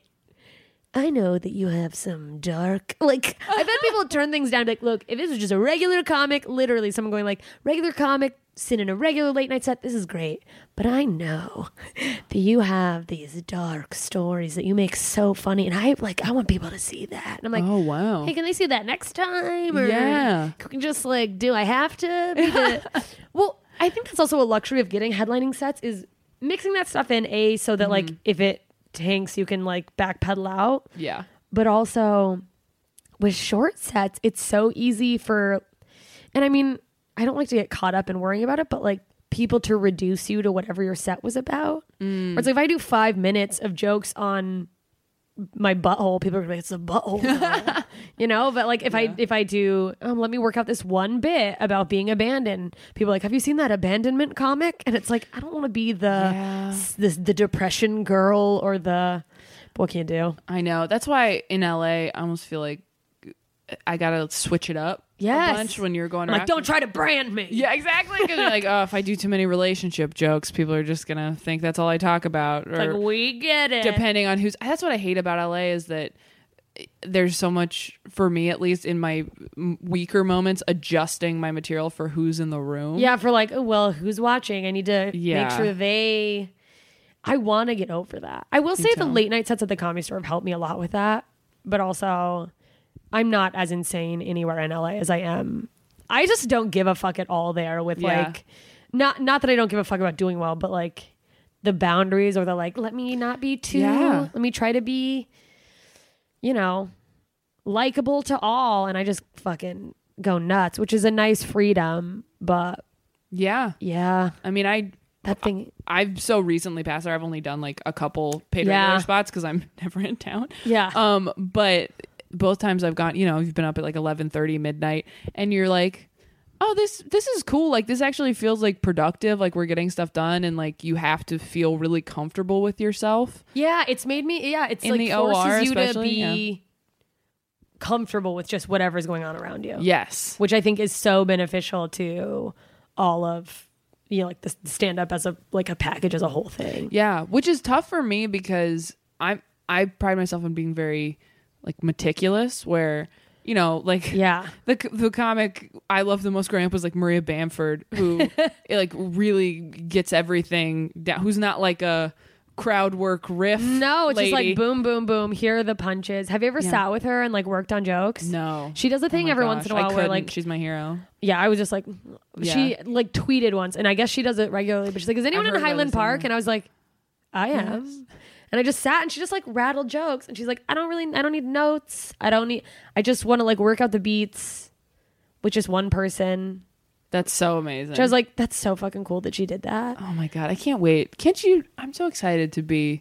I know that you have some dark, like, I've had people turn things down, like, look, if this was just a regular comic, literally someone going like, regular comic, sit in a regular late night set, this is great. But I know that you have these dark stories that you make so funny. And I, like, I want people to see that. And I'm like, Oh, wow. hey, can they see that next time? Or Yeah. can we just, like, do I have to be the... Well, I think that's also a luxury of getting headlining sets is mixing that stuff in, A, so that, like, if it tanks, you can, like, backpedal out. Yeah. But also with short sets, it's so easy for, and I mean, I don't like to get caught up in worrying about it, but like people to reduce you to whatever your set was about. Mm. Or it's like if I do five minutes of jokes on my butthole, people are gonna be like, it's a butthole, you know. But like if yeah. I if I do, um, let me work out this one bit about being abandoned. People are like, have you seen that abandonment comic? And it's like, I don't want to be the Yeah. the the depression girl or the. What can you do? I know. That's why in L A, I almost feel like I gotta switch it up Yes. a bunch when you're going I'm around. like, don't try to brand me. Yeah, exactly. Because you're like, oh, if I do too many relationship jokes, people are just gonna think that's all I talk about. Or Like, we get it. depending on who's. That's what I hate about L A is that there's so much, for me at least, in my weaker moments, adjusting my material for who's in the room. Yeah, for like, oh, well, who's watching? I need to Yeah. make sure they. I want to get over that. I will say the too. late night sets at the Comedy Store have helped me a lot with that. But also, I'm not as insane anywhere in L A as I am. I just don't give a fuck at all there with Yeah. like, not not that I don't give a fuck about doing well, but like the boundaries or the like, let me not be too, Yeah. let me try to be, you know, likable to all. And I just fucking go nuts, which is a nice freedom. But Yeah. yeah, I mean, I. that thing. I've so recently passed there. I've only done like a couple paid Yeah. regular spots because I'm never in town. Yeah. Um, but both times I've gone, you know, you've been up at like eleven thirty midnight, and you're like, oh, this this is cool. Like this actually feels like productive. Like we're getting stuff done, and like you have to feel really comfortable with yourself. Yeah, it's made me. Yeah, it's In like the forces O R you to especially, be comfortable with just whatever's going on around you. Yes. which I think is so beneficial to all of you know, like the stand up as a like a package as a whole thing. Yeah, which is tough for me because I'm I pride myself on being very like meticulous. Where you know, like Yeah. the the comic I love the most growing up was like Maria Bamford, who like really gets everything down. Who's not like a crowd work riff. No, it's lady. just like boom, boom, boom. Here are the punches. Have you ever Yeah. sat with her and like worked on jokes? No, She does a Oh thing my every gosh, once in a I while where couldn't. like she's my hero. yeah, I was just like she Yeah. like tweeted once, and I guess she does it regularly. But she's like, "Is anyone I've in heard about Highland this Park?" anyway. And I was like, "I am." Yes. And I just sat and she just like rattled jokes, and she's like, "I don't really, I don't need notes. I don't need. I just want to like work out the beats with just one person." That's so amazing. So I was like, "That's so fucking cool that she did that." oh my god, I can't wait. Can't you? I'm so excited to be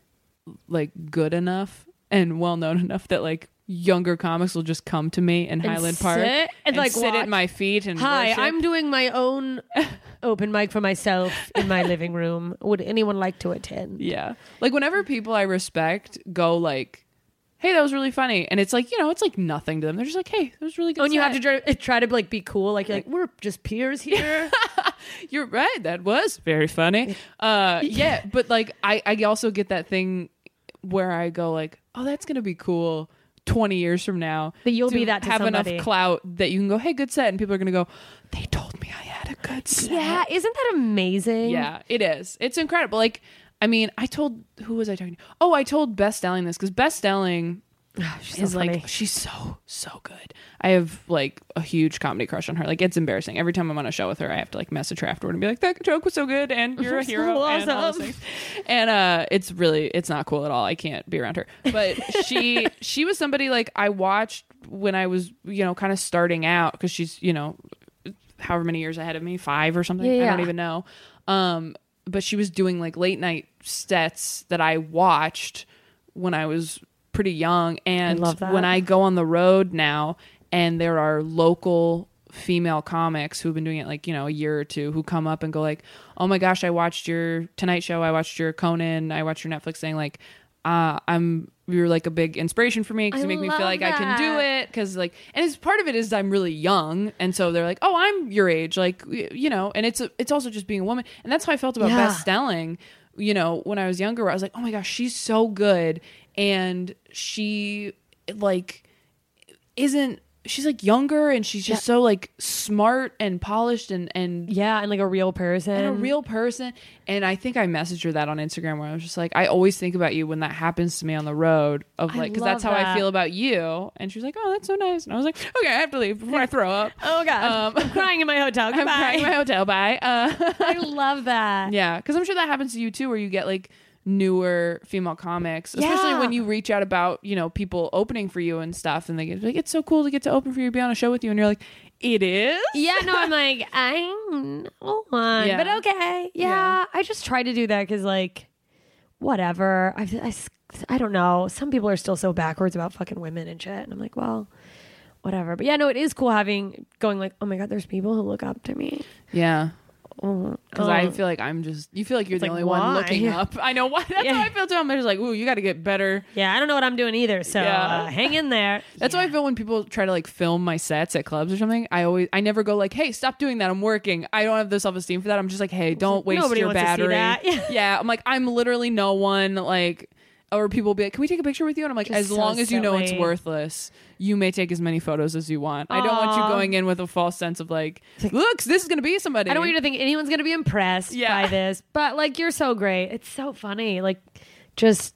like good enough and well known enough that like younger comics will just come to me in And Highland Park sit and, like, sit watch. at my feet and Hi, worship. I'm doing my own open mic for myself in my living room. Would anyone like to attend? Yeah. Like whenever people I respect go like, hey, that was really funny. And it's like, you know, it's like nothing to them. They're just like, hey, that was really good. Oh, and you have set." to try, try to like be cool. Like you're like, we're just peers here. You're right. That was very funny. Uh, yeah. But like, I, I also get that thing where I go like, oh, that's going to be cool twenty years from now. That you'll be that to have somebody. enough clout that you can go, hey, good set. And people are going to go, they told me I had a good set. Yeah, isn't that amazing? Yeah, it is. It's incredible. Like, I mean, I told, who was I talking to? Oh, I told Beth Stelling this because Beth Stelling She's so is funny. like, she's so, so good. I have like a huge comedy crush on her. Like, it's embarrassing. Every time I'm on a show with her, I have to like message her afterward and be like, that joke was so good and you're a So hero and all those awesome. things. And uh, it's really, it's not cool at all. I can't be around her. But she, she was somebody like I watched when I was, you know, kind of starting out because she's, you know, however many years ahead of me, five or something. Yeah, I don't yeah. even know. Um, but she was doing like late night sets that I watched when I was pretty young. And love that. when I go on the road now and there are local female comics who've been doing it like, you know, a year or two, who come up and go like, oh my gosh, I watched your Tonight Show, I watched your Conan, I watched your Netflix thing, like uh I'm you're like a big inspiration for me because I you make me love feel like I can do that. it, because like, and it's part of it is I'm really young, and so they're like, oh, I'm your age, like, you know, and it's it's also just being a woman, and that's how I felt about Yeah. Beth Stelling, you know, when I was younger, where I was like, oh my gosh, she's so good, and she like isn't she's like younger, and she's just so like smart and polished and and Yeah, and like a real person. and a real person. And I think I messaged her that on Instagram, where I was just like, I always think about you when that happens to me on the road, of I like, because love that's how I that. feel about you. And she was like, oh, that's so nice. And I was like, okay, I have to leave before I throw up. Oh god, Um, I'm crying in my hotel. I'm Goodbye. crying in my hotel. Bye. Uh, I love that. yeah, because I'm sure that happens to you too, where you get like newer female comics, especially Yeah. when you reach out about, you know, people opening for you and stuff, and they get like, it's so cool to get to open for you, be on a show with you, and you're like, it is. Yeah, no, I'm like, I know one, Yeah. but okay. Yeah, Yeah. I just try to do that because, like, whatever. I, I, s- I don't know. Some people are still so backwards about fucking women and shit. And I'm like, well, whatever. But yeah, no, it is cool having, going like, oh my God, there's people who look up to me. Yeah. Oh, Because I feel like I'm just, you feel like you're It's the like, only why? one looking up. I know why. That's Yeah. how I feel too. I'm just like, ooh, you got to get better. yeah, I don't know what I'm doing either. So Yeah. uh, hang in there. That's how I feel when people try to like film my sets at clubs or something. I always, I never go like, hey, stop doing that. I'm working. I don't have the self esteem for that. I'm just like, hey, don't waste Nobody your wants to see battery. that. Yeah. Yeah. I'm like, I'm literally no one. Like, or people will be like, can we take a picture with you? And I'm like, Just as so long as you know it's silly. worthless, you may take as many photos as you want. I don't want you Aw. going in with a false sense of like, look, this is going to be somebody. I don't want you to think anyone's going to be impressed Yeah. by this, but like, you're so great. It's so funny. Like, just,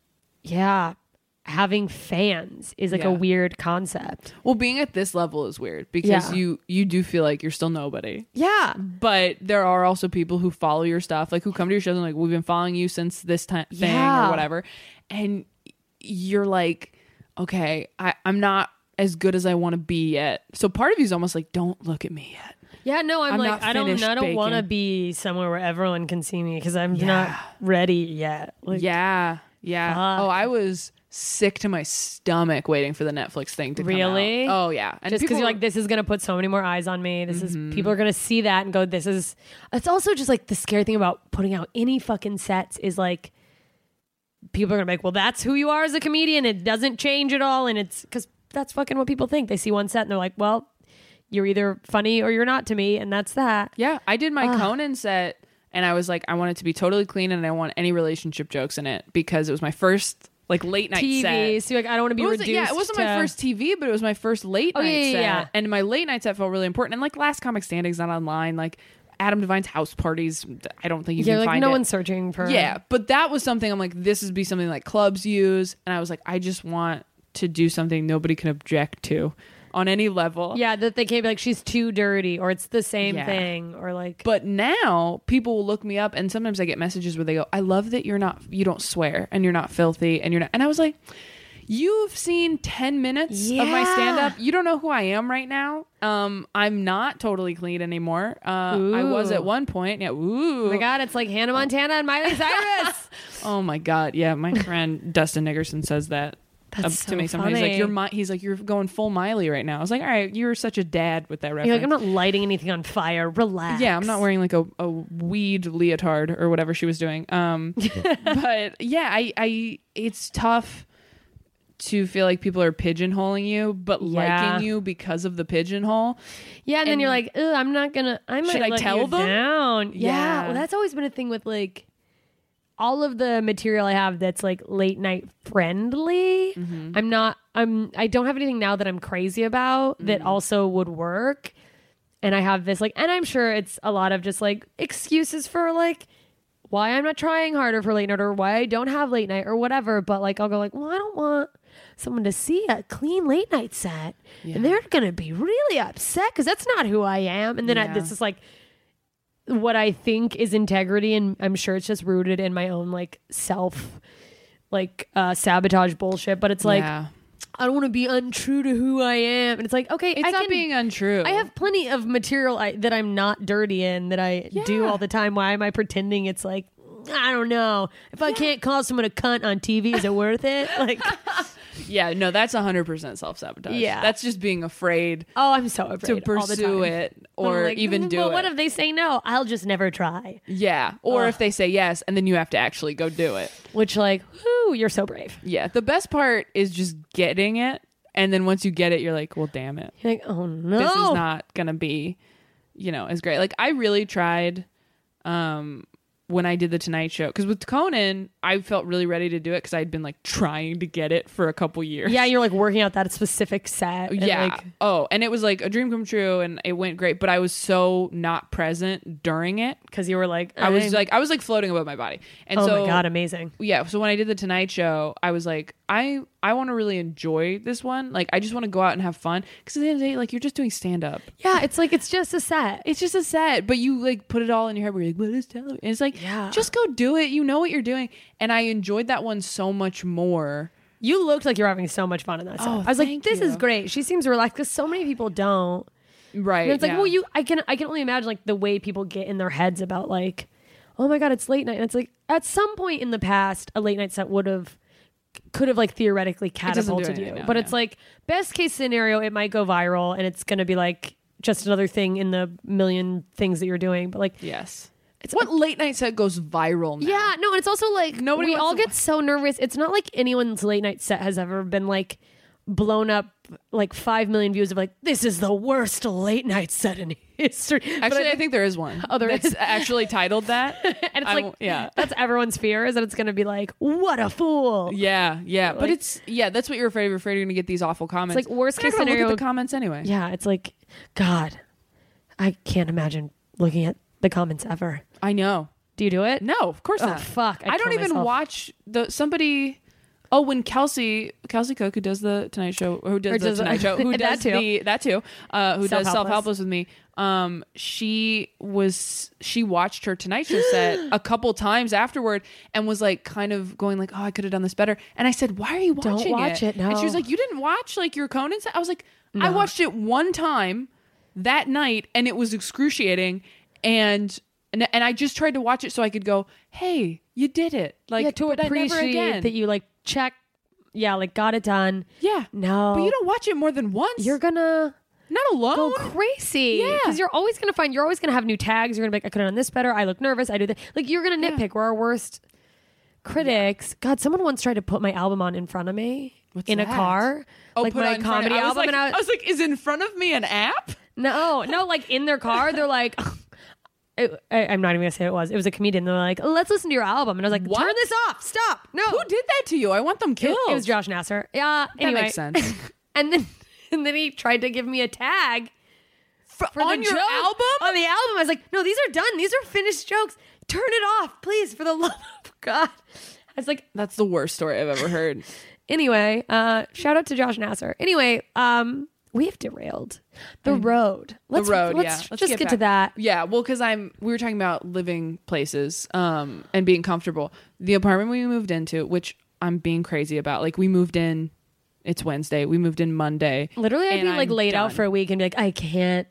yeah, having fans is like Yeah. a weird concept. Well, being at this level is weird because Yeah. you you do feel like you're still nobody. Yeah. But there are also people who follow your stuff, like who come to your shows and like, we've been following you since this time thing Yeah. or whatever. And you're like, okay, I, I'm not as good as I want to be yet. So part of you is almost like, don't look at me yet. Yeah, no, I'm, I'm like, not I don't, finished I don't want to baking. be somewhere where everyone can see me because I'm Yeah. not ready yet. Like, yeah. Yeah. fuck. Oh, I was sick to my stomach waiting for the Netflix thing to Really? come out. Oh, yeah. And just because people- you're like, this is going to put so many more eyes on me. This Mm-hmm. is, people are going to see that and go, this is, it's also just like the scary thing about putting out any fucking sets is like, people are going to be like, well, that's who you are as a comedian. It doesn't change at all. And it's because that's fucking what people think. They see one set and they're like, well, you're either funny or you're not to me. And that's that. Yeah, I did my Ugh. Conan set, and I was like, I want it to be totally clean, and I don't want any relationship jokes in it because it was my first like late night T V. set. So you're like, I don't want to be It wasn't- reduced. yeah, it wasn't to- my first T V, but it was my first late Oh, night yeah, yeah, set, yeah. and my late night set felt really important. And like Last Comic Standing's not online, like Adam Devine's house parties, I don't think you Yeah, can like find no it. one's searching for. Yeah, but that was something I'm like, this would be something like clubs use, and I was like, I just want to do something nobody can object to on any level. Yeah, that they can't be like, she's too dirty or it's the same Yeah. thing or like. But now people will look me up, and sometimes I get messages where they go, I love that you're not, you don't swear and you're not filthy and you're not. And I was like, you've seen ten minutes of my Yeah. stand up. You don't know who I am right now. Um, I'm not totally clean anymore. Uh, I was Ooh. at one point. Yeah. Ooh. Oh my God, it's like Hannah Montana and Miley Cyrus. Oh my God. Yeah. My friend Dustin Nickerson says that. That's up so to me sometimes. He's funny. like, you're mi-, he's like, you're going full Miley right now. I was like, all right, you're such a dad with that reference. You're like, I'm not lighting anything on fire. Relax. Yeah, I'm not wearing like a, a weed leotard or whatever she was doing. Um, but yeah, I, I, it's tough to feel like people are pigeonholing you, but Yeah. liking you because of the pigeonhole. Yeah, and, then And- you're like, Ugh, I'm not gonna. I might Should I let tell you them? down. Yeah. Yeah. Well, that's always been a thing with like all of the material I have that's like late night friendly. Mm-hmm. I'm not. I'm. I don't have anything now that I'm crazy about Mm-hmm. that also would work. And I have this like, and I'm sure it's a lot of just like excuses for like why I'm not trying harder for late night or why I don't have late night or whatever. But like, I'll go like, well, I don't want someone to see a clean late night set, and they're gonna be really upset because that's not who I am. And then I, Yeah. this is like what I think is integrity, and I'm sure it's just rooted in my own like self, like uh, sabotage bullshit. But it's like, yeah. I don't want to be untrue to who I am. And it's like, okay, It's I not can, being untrue. I have plenty of material I, that I'm not dirty in that I do Yeah. all the time. Why am I pretending it's like, I don't know. If I can't call someone a cunt on T V, is it worth it? Like, Yeah, no, that's one hundred percent self-sabotage. Yeah. That's just being afraid oh, I'm so afraid to all the pursue time. it I'm or like, even "Mm, do well, it. what if they say no? I'll just never try. Yeah, or Ugh. if they say yes and then you have to actually go do it. Which, like, whoo, you're so brave. Yeah, the best part is just getting it, and then once you get it, you're like, well, damn it. You're like, oh no. This is not going to be, you know, as great. Like, I really tried um when I did the Tonight Show, because with Conan, I felt really ready to do it because I'd been like trying to get it for a couple years. Yeah, you're like working out that specific set. and, Yeah. like, oh, and it was like a dream come true, and it went great. But I was so not present during it. because you were like, I was I'm- like, I was like floating above my body. And oh so, my God, amazing. yeah. So when I did the Tonight Show, I was like, I I want to really enjoy this one. Like, I just want to go out and have fun. Because at the end of the day, like, you're just doing stand up. Yeah, it's like, it's just a set. It's just a set, but you like put it all in your head where you're like, what is television? And it's like, Yeah. just go do it. You know what you're doing. And I enjoyed that one so much more. You looked like you were having so much fun in that set. Oh, I was like, thank this you. is great. She seems relaxed because so many people don't. Right. And it's like, yeah. well, you, I can, I can only imagine like the way people get in their heads about like, oh my God, it's late night. And it's like, at some point in the past, a late night set would have, could have like theoretically doesn't do catapulted you. anything now, but yeah. it's like, best case scenario, it might go viral and it's going to be like just another thing in the million things that you're doing. But like, Yes. it's What late night set goes viral now? yeah, no, and it's also like Nobody we wants all to get so nervous. It's not like anyone's late night set has ever been like blown up like five million views of like this is the worst late night set in history. But Actually, I think there is one. Oh, there that's is? actually titled that. and it's I like won't- yeah. that's everyone's fear is that it's going to be like what a fool. Yeah, yeah, but Like- it's yeah. That's what you're afraid of. You're afraid you're gonna get these awful comments. It's like worst We're not case gonna scenario- Look at the comments anyway. Yeah, it's like God, I can't imagine looking at the comments ever. I know. Do you do it? No, of course Oh, not. fuck, I'd I don't kill even myself. watch the somebody. Oh, when Kelsey Kelsey Cook, who does the Tonight Show, who does Or the does- Tonight Show, who that does too. the that too, uh, who does Self-Helpless. Self Helpless with me. Um, she was she watched her Tonight Show set a couple times afterward and was like kind of going like, oh, I could have done this better. And I said, why are you Don't watching watch it, And she was no. like, you didn't watch like your Conan set? I was like, I No. watched it one time that night and it was excruciating and. And, and I just tried to watch it so I could go, hey, you did it. Like, yeah, to but I never appreciate again. that you like check. Yeah, like got it done. Yeah. No, But you don't watch it more than once. You're gonna not alone. go crazy. Yeah. Because you're always going to find, you're always going to have new tags. You're going to be like, I could have done this better. I look nervous. I do that. Like, you're going to Yeah. nitpick. We're our worst critics. God, someone once tried to put my album on in front of me What's in a that? car. Oh, like put my on in front of- comedy I was album. like, and I, I was like, is in front of me an app? no, no, like in their car, they're like, it, I, I'm not even going to say who it was. It was a comedian. They're like, let's listen to your album. And I was like, What? turn this off. Stop. No. Who did that to you? I want them It, killed. it was Josh Nasser. Yeah. That Anyway. makes sense. and then and then he tried to give me a tag for, for on the your joke. album? On the album, I was like, no, these are done. These are finished jokes. Turn it off, please, for the love of God. I was like, That's the worst story I've ever heard. anyway, uh, shout out to Josh Nasser. Anyway, um, we have derailed the road. Let's, the road, let's yeah. Let's just get, to back. that. Yeah, well, because I'm. We were talking about living places, um, and being comfortable. The apartment we moved into, which I'm being crazy about. Like, we moved in. It's Wednesday. We moved in Monday. Literally, I'd and be like I'm laid out done. for a week and be like, I can't,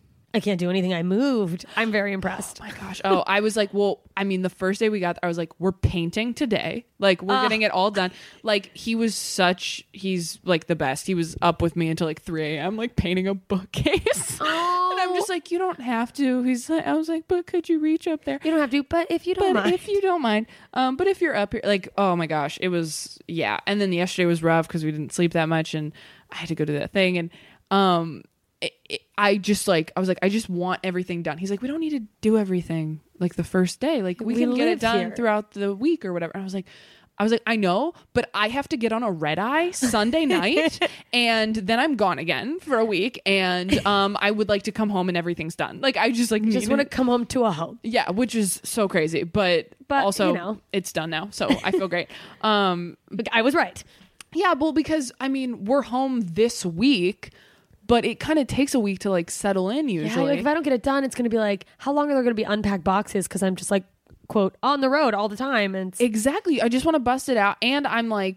I can't do anything. I moved. I'm very impressed. My gosh. Oh, I was like, well, I mean, the first day we got there, I was like, we're painting today. Like, we're getting it all done. Like, he was such, he's like the best. He was up with me until like three a.m., like painting a bookcase. Oh. And I'm just like, you don't have to. He's like, I was like, but could you reach up there? You don't have to, but if you don't But mind. if you don't mind, um, but if you're up here, like, oh my gosh, it was, yeah. And then yesterday was rough because we didn't sleep that much, and I had to go to that thing, and um, it, it, I just like, I was like, I just want everything done. He's like, we don't need to do everything like the first day, like we, We can get live it done here. throughout the week or whatever. And I was like. I was like, I know, but I have to get on a red eye Sunday night and then I'm gone again for a week. And um, I would like to come home and everything's done. Like, I just like just need want to it- come home to a home. yeah, which is so crazy, but, But, also you know. it's done now, so I feel great. Um, Like, I was right. yeah, well, because I mean, we're home this week, but it kind of takes a week to like settle in Yeah, usually. like if I don't get it done, it's going to be like, how long are there going to be unpacked boxes? Because I'm just like, quote, on the road all the time. And it's, exactly. I just want to bust it out, and I'm like,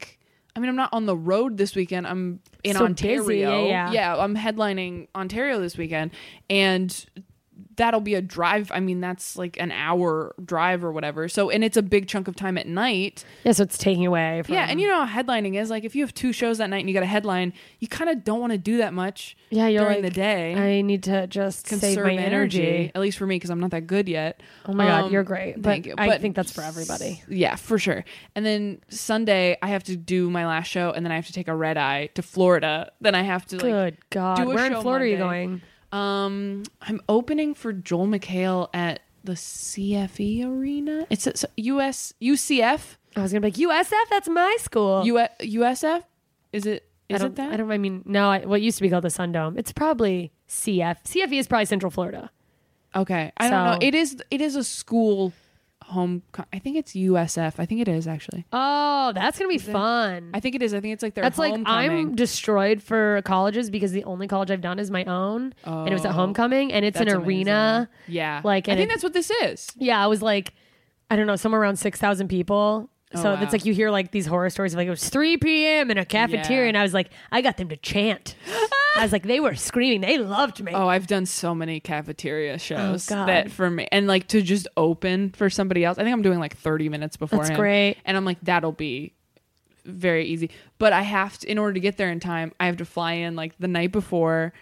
I mean, I'm not on the road this weekend. I'm in So Ontario. busy, yeah, yeah. I'm headlining Ontario this weekend, and that'll be a drive. I mean, that's like an hour drive or whatever. So, and it's a big chunk of time at night. Yeah, so it's taking away from... Yeah, and you know how headlining is. Like, if you have two shows that night and you got a headline, you kind of don't want to do that much yeah, you're during like, the day. I need to just save my energy. At least for me, because I'm not that good yet. Oh my God, Um, you're great. But thank you. I But think that's for everybody. Yeah, for sure. And then Sunday, I have to do my last show, and then I have to take a red eye to Florida. Then I have to like Good God. do a Where in show Florida are you Monday. going? Um, I'm opening for Joel McHale at the C F E Arena. It's a, U S U C F. I was going to be like, U S F? That's my school. U, USF? Is it? I Is don't, it that? I don't I mean, no, I, what used to be called the Sun Dome. It's probably C F. C F E is probably Central Florida. Okay, I don't So- know. It is. It is a school home. co- I think it's U S F. I think it is actually. Oh, that's going to be fun. I think it is. I think it's like their That's like homecoming. I'm destroyed for colleges because the only college I've done is my own, and it was at Oh, homecoming, and it's an That's arena. amazing. Yeah, like, I and think it- that's what this is. Yeah, I was like, I don't know, somewhere around six thousand people. Oh, So wow. it's like you hear like these horror stories of like it was three p.m. in a cafeteria, Yeah. and I was like, I got them to chant. I was like, they were screaming, they loved me. Oh, I've done so many cafeteria shows God. that for me, and like to just open for somebody else. I think I'm doing like thirty minutes beforehand. great. And I'm like, that'll be very easy. But I have to, in order to get there in time, I have to fly in like the night before,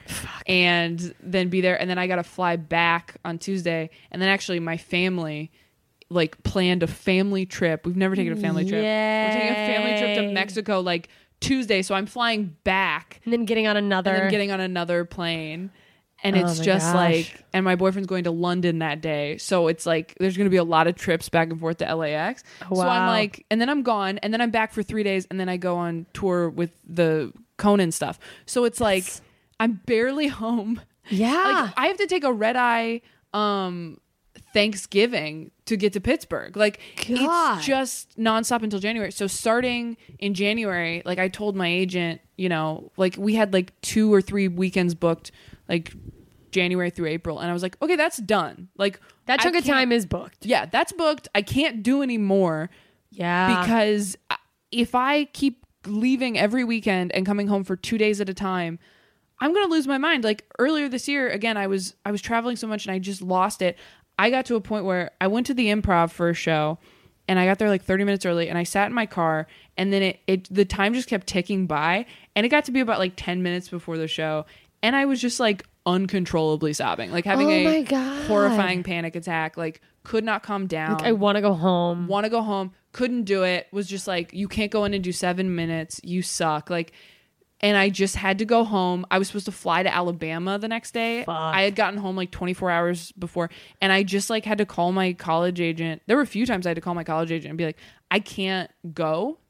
and then be there, and then I got to fly back on Tuesday, and then actually my family like planned a family trip. We've never taken a family trip. We're taking a family trip to Yay. Mexico like Tuesday, so I'm flying back And then getting on another. and then getting on another plane. And Oh it's my just gosh. like, and my boyfriend's going to London that day. So it's like, there's going to be a lot of trips back and forth to L A X. So I'm Wow. like, and then I'm gone, and then I'm back for three days, and then I go on tour with the Conan stuff. So it's like, I'm barely home. yeah. Like, I have to take a red eye um, Thanksgiving to get to Pittsburgh. Like, God. it's just nonstop until January. So starting in January, like I told my agent, you know, like we had like two or three weekends booked, like January through April, and I was like, okay, that's done. Like that I chunk of can't- time is booked. yeah, that's booked. I can't do any more Yeah. because I- if I keep leaving every weekend and coming home for two days at a time, I'm gonna lose my mind. Like earlier this year, again, I was I was traveling so much and I just lost it. I got to a point where I went to the Improv for a show, and I got there like thirty minutes early, and I sat in my car, and then it, it the time just kept ticking by, and it got to be about like ten minutes before the show, and I was just like uncontrollably sobbing, like having Oh a my God. horrifying panic attack, like could not calm down. Like, I want to go home. Want to go home, couldn't do it, was just like, you can't go in and do seven minutes, you suck. Like, and I just had to go home. I was supposed to fly to Alabama the next day. Fuck. I had gotten home like twenty-four hours before, and I just like had to call my college agent. There were a few times I had to call my college agent and be like, I can't go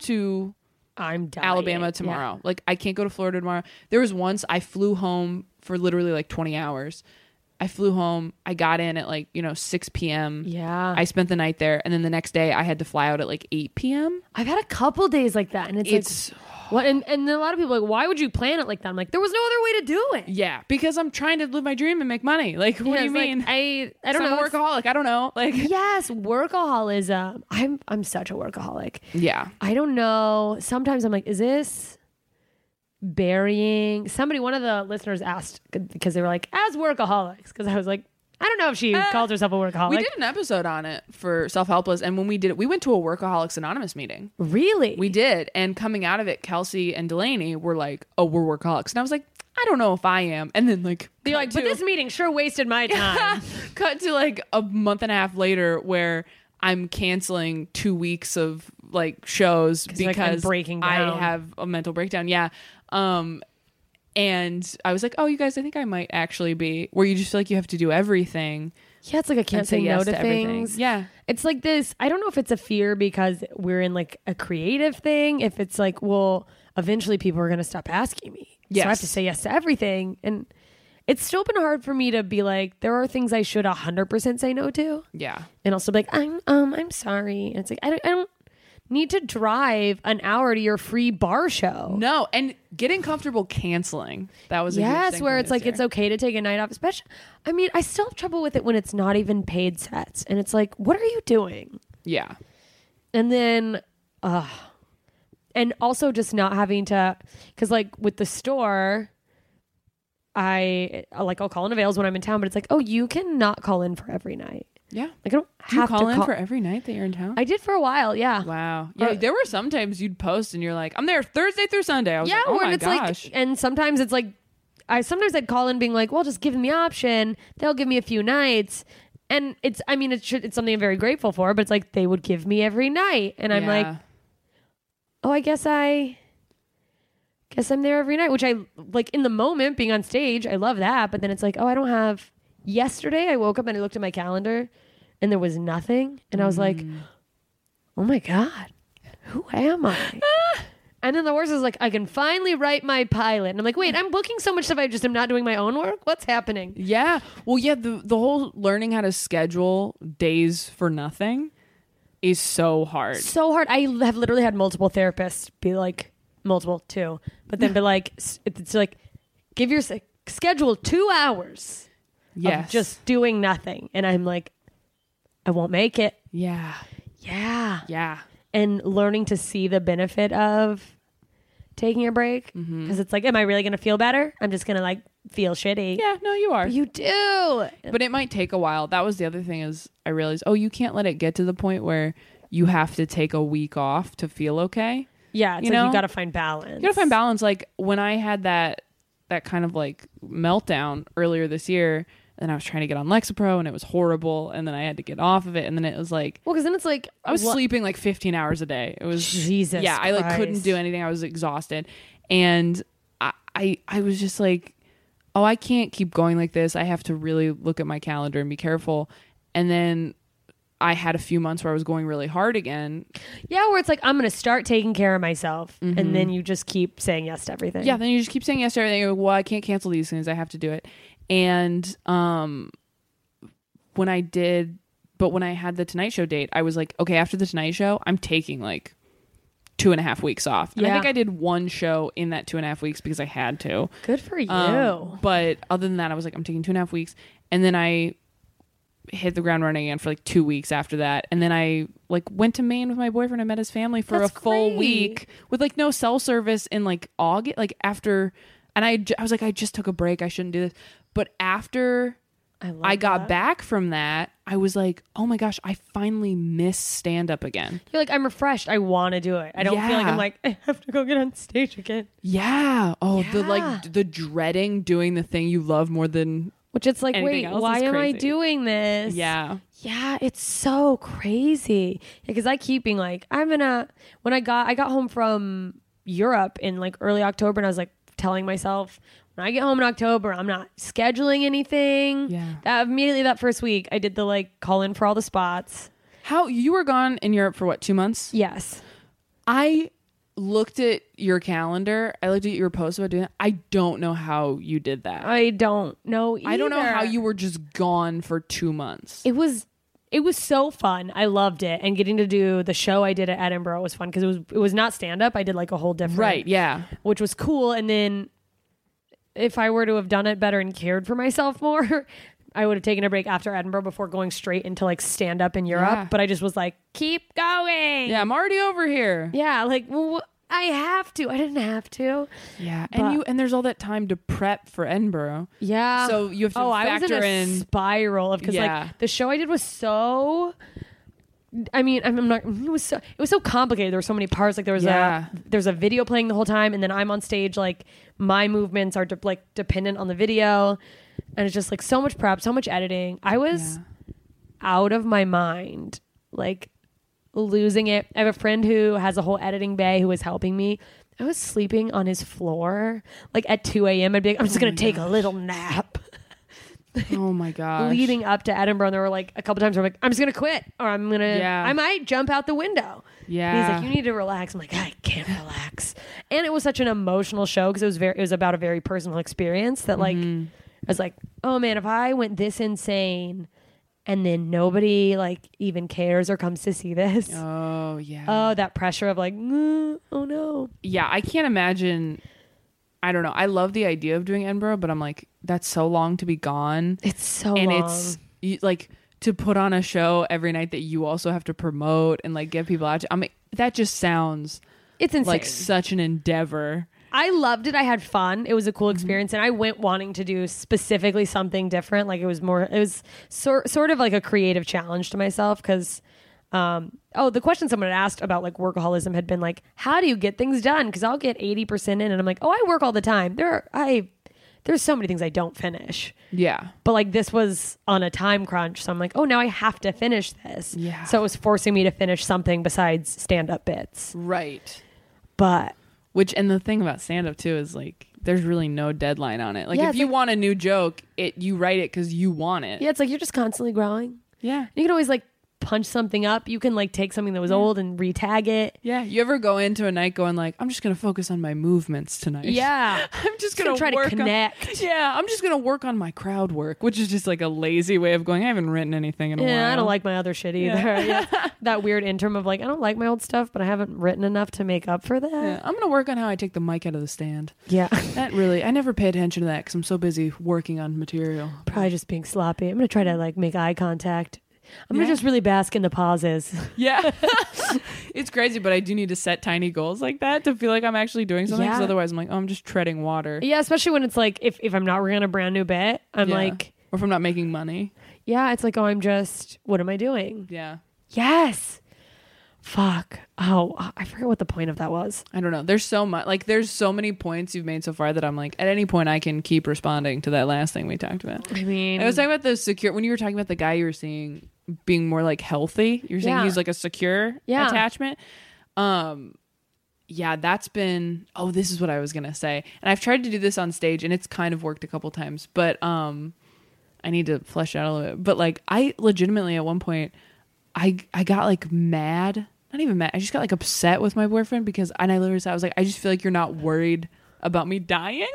to I'm dying. Alabama tomorrow. Like, I can't go to Florida tomorrow. There was once I flew home for literally like twenty hours. I flew home. I got in at like, you know, six p.m. Yeah. I spent the night there. And then the next day I had to fly out at like eight p.m. I've had a couple days like that, and it's, It's, like, what? And, and then a lot of people are like, why would you plan it like that? I'm like, there was no other way to do it. yeah, because I'm trying to live my dream and make money. Like, what Yeah, do you it's like, mean? I I don't I'm know. a it's- workaholic. I don't know. Like, Yes, workaholism. I'm I'm such a workaholic. yeah. I don't know. Sometimes I'm like, is this burying somebody? One of the listeners asked because they were like, as workaholics, because I was like, I don't know if she Uh, calls herself a workaholic. We did an episode on it for Self Helpless. And when we did it, we went to a Workaholics Anonymous meeting. Really? We did. And coming out of it, Kelsey and Delaney were like, oh, we're workaholics. And I was like, I don't know if I am. And then like, You're cut like, but to- this meeting sure wasted my time. cut to like a month and a half later where I'm canceling two weeks of like shows you're like, I'm because breaking down. I have a mental breakdown. Yeah. Um, and I was like, oh, you guys, I think I might actually be where you just feel like you have to do everything. Yeah, it's like I can't and say say yes no to, to everything. things. Yeah. It's like this. I don't know if it's a fear because we're in like a creative thing. If it's like, well, eventually people are going to stop asking me. So I have Yes. to say yes to everything. And it's still been hard for me to be like, there are things I should one hundred percent say no to. Yeah. And also be like, I'm, um, I'm sorry. And it's like, I don't, I don't need to drive an hour to your free bar show. No. And getting comfortable canceling. That was a huge Yes, thing where for it's this like year. it's okay to take a night off. Especially, I mean, I still have trouble with it when it's not even paid sets, and it's like, what are you doing? Yeah. And then, uh, and also just not having to, because like with the store, I like I'll call in avails when I'm in town, but it's like, oh, you can not call in for every night. Yeah. Like I don't Do you have call to in call for every night that you're in town? I did for a while, yeah. Wow. Yeah, Uh, there were some times you'd post and you're like, I'm there Thursday through Sunday. I was yeah, like, oh where my it's gosh. like, and sometimes it's like, I sometimes I'd call in being like, well, just give them the option. They'll give me a few nights. And it's, I mean, it's, it's something I'm very grateful for, but it's like they would give me every night. And I'm Yeah. like, oh, I guess I, guess I'm there every night, which I like in the moment being on stage. I love that. But then it's like, oh, I don't have, yesterday I woke up and I looked at my calendar and there was nothing. And I was like, Mm. oh my God, who am I? And then the worst is like, I can finally write my pilot. And I'm like, wait, I'm booking so much stuff. I just am not doing my own work. What's happening? Yeah. Well, yeah, the the whole learning how to schedule days for nothing is so hard. So hard. I have literally had multiple therapists be like, multiple too, but then be like, s- it's like, give your s- schedule two hours Yes. of just doing nothing. And I'm like, I won't make it. Yeah. Yeah. Yeah. And learning to see the benefit of taking a break. Because Mm-hmm. it's like, am I really going to feel better? I'm just going to like feel shitty. Yeah, no, you are. But you do. But it might take a while. That was the other thing is I realized, oh, you can't let it get to the point where you have to take a week off to feel okay. Yeah. It's You like know? you got to find balance. You gotta find balance. Like when I had that that kind of like meltdown earlier this year, and I was trying to get on Lexapro and it was horrible, and then I had to get off of it, and then it was like Well, because then it's like, I was what- sleeping like fifteen hours a day. It was Jesus yeah, I like couldn't Christ. do anything. I was exhausted, and I, I I was just like, oh, I can't keep going like this. I have to really look at my calendar and be careful. And then I had a few months where I was going really hard again. Yeah, where it's like, I'm going to start taking care of myself. And then you just keep saying yes to everything. Mm-hmm. Yeah, then you just keep saying yes to everything. You're like, well, I can't cancel these things. I have to do it. And um, when I did, but when I had the Tonight Show date, I was like, okay, after the Tonight Show, I'm taking like two and a half weeks off. And I Yeah. think I did one show in that two and a half weeks because I had to. Good for you. Um, but other than that, I was like, I'm taking two and a half weeks. And then I hit the ground running again for like two weeks after that. And then I like went to Maine with my boyfriend. I met his family for That's a full great. week with like no cell service in like August, like after, and I, j- I was like, I just took a break. I shouldn't do this. But after I, love I got that. back from that, I was like, oh my gosh, I finally miss stand up again. You're like, I'm refreshed. I want to do it. I don't feel like Yeah. I'm like, I have to go get on stage again. Yeah. Oh, the Yeah. like the dreading doing the thing you love more than, Which it's like, Anything wait, else why is am I crazy. doing this? yeah. Yeah, it's so crazy. Because I keep being like, I'm gonna. When I got, I got home from Europe in like early October, and I was like telling myself, when I get home in October, I'm not scheduling anything. Yeah. That immediately that first week, I did the like call in for all the spots. How you were gone in Europe for what, two months? Yes. I looked at your calendar. I looked at your post about doing that. I don't know how you did that. I don't know. Either. I don't know how you were just gone for two months. It was. It was so fun. I loved it, and getting to do the show I did at Edinburgh was fun because it was it was not stand up. I did like a whole different Right. Yeah. which was cool. And then if I were to have done it better and cared for myself more, I would have taken a break after Edinburgh before going straight into like stand up in Europe. Yeah. But I just was like, keep going. Yeah. I'm already over here. Yeah. Like, well, I have to. I didn't have to. Yeah. But- And you and there's all that time to prep for Edinburgh. Yeah. So you have to oh, I was in factor a in- spiral of because Yeah. like the show I did was so. I mean, I'm I'm not. It was so. It was so complicated. There were so many parts. Like there was Yeah. a there's a video playing the whole time, and then I'm on stage. Like my movements are de- like dependent on the video, and it's just like so much prep, so much editing. I was Yeah. out of my mind, like losing it. I have a friend who has a whole editing bay who was helping me. I was sleeping on his floor, like at two a.m. I'd be like, I'm just Oh gonna my take a gosh. little nap. Oh my gosh. Leading up to Edinburgh, and there were like a couple times where I'm like, I'm just gonna quit, or I'm gonna, Yeah. I might jump out the window. Yeah. And he's like, you need to relax. I'm like, I can't relax. And it was such an emotional show because it was very, it was about a very personal experience that like, Mm-hmm. I was like, oh man, if I went this insane, and then nobody like even cares or comes to see this, oh, Oh yeah. that pressure of like, mm, oh no. yeah. I can't imagine. I don't know. I love the idea of doing Edinburgh, but I'm like, that's so long to be gone. It's so and long. it's you, like to put on a show every night that you also have to promote and like get people out to, I mean, that just sounds It's insane. like such an endeavor. I loved it. I had fun. It was a cool experience, and I went wanting to do specifically something different. Like it was more, it was sort sort of like a creative challenge to myself because, um, oh, the question someone had asked about like workaholism had been like, how do you get things done? Because I'll get eighty percent in, and I'm like, oh, I work all the time. There, are, I there's so many things I don't finish. Yeah. But like this was on a time crunch, so I'm like, oh, now I have to finish this. Yeah. So it was forcing me to finish something besides stand up bits. Right. But Which, and the thing about stand-up too is like there's really no deadline on it. Like Yeah, if it's you like- want a new joke, it you write it because you want it. yeah, it's like you're just constantly growing. Yeah. You can always like punch something up. You can like take something that was old and retag it. Yeah. You ever go into a night going like, I'm just gonna focus on my movements tonight. Yeah. I'm just gonna gonna, try to work connect. On, yeah. I'm just gonna work on my crowd work, which is just like a lazy way of going. I haven't written anything in a while. Yeah, I don't like my other shit either. Yeah. Yeah. That weird interim of like, I don't like my old stuff, but I haven't written enough to make up for that. Yeah, I'm gonna work on how I take the mic out of the stand. Yeah. That really, I never pay attention to that because I'm so busy working on material. Probably just being sloppy. I'm going to try to like make eye contact. I'm going Yeah. to just really bask in the pauses. Yeah. It's crazy, but I do need to set tiny goals like that to feel like I'm actually doing something. Because Yeah. otherwise, I'm like, oh, I'm just treading water. Yeah, especially when it's like, if, if I'm not working on a brand new bit, I'm Yeah. like, or if I'm not making money. yeah, it's like, oh, I'm just, what am I doing? Yeah. Yes. Fuck. Oh, I forget what the point of that was. I don't know. There's so much, like, there's so many points you've made so far that I'm like, at any point, I can keep responding to that last thing we talked about. I mean, I was talking about the secure, when you were talking about the guy you were seeing being more like healthy, you're saying Yeah. he's like a secure Yeah. attachment. Um, yeah, that's been, oh, this is what I was going to say. And I've tried to do this on stage and it's kind of worked a couple times, but um, I need to flesh it out a little bit. But like, I legitimately at one point, I, I got like mad, not even mad. I just got like upset with my boyfriend because, and I literally said, I was like, I just feel like you're not worried about me dying,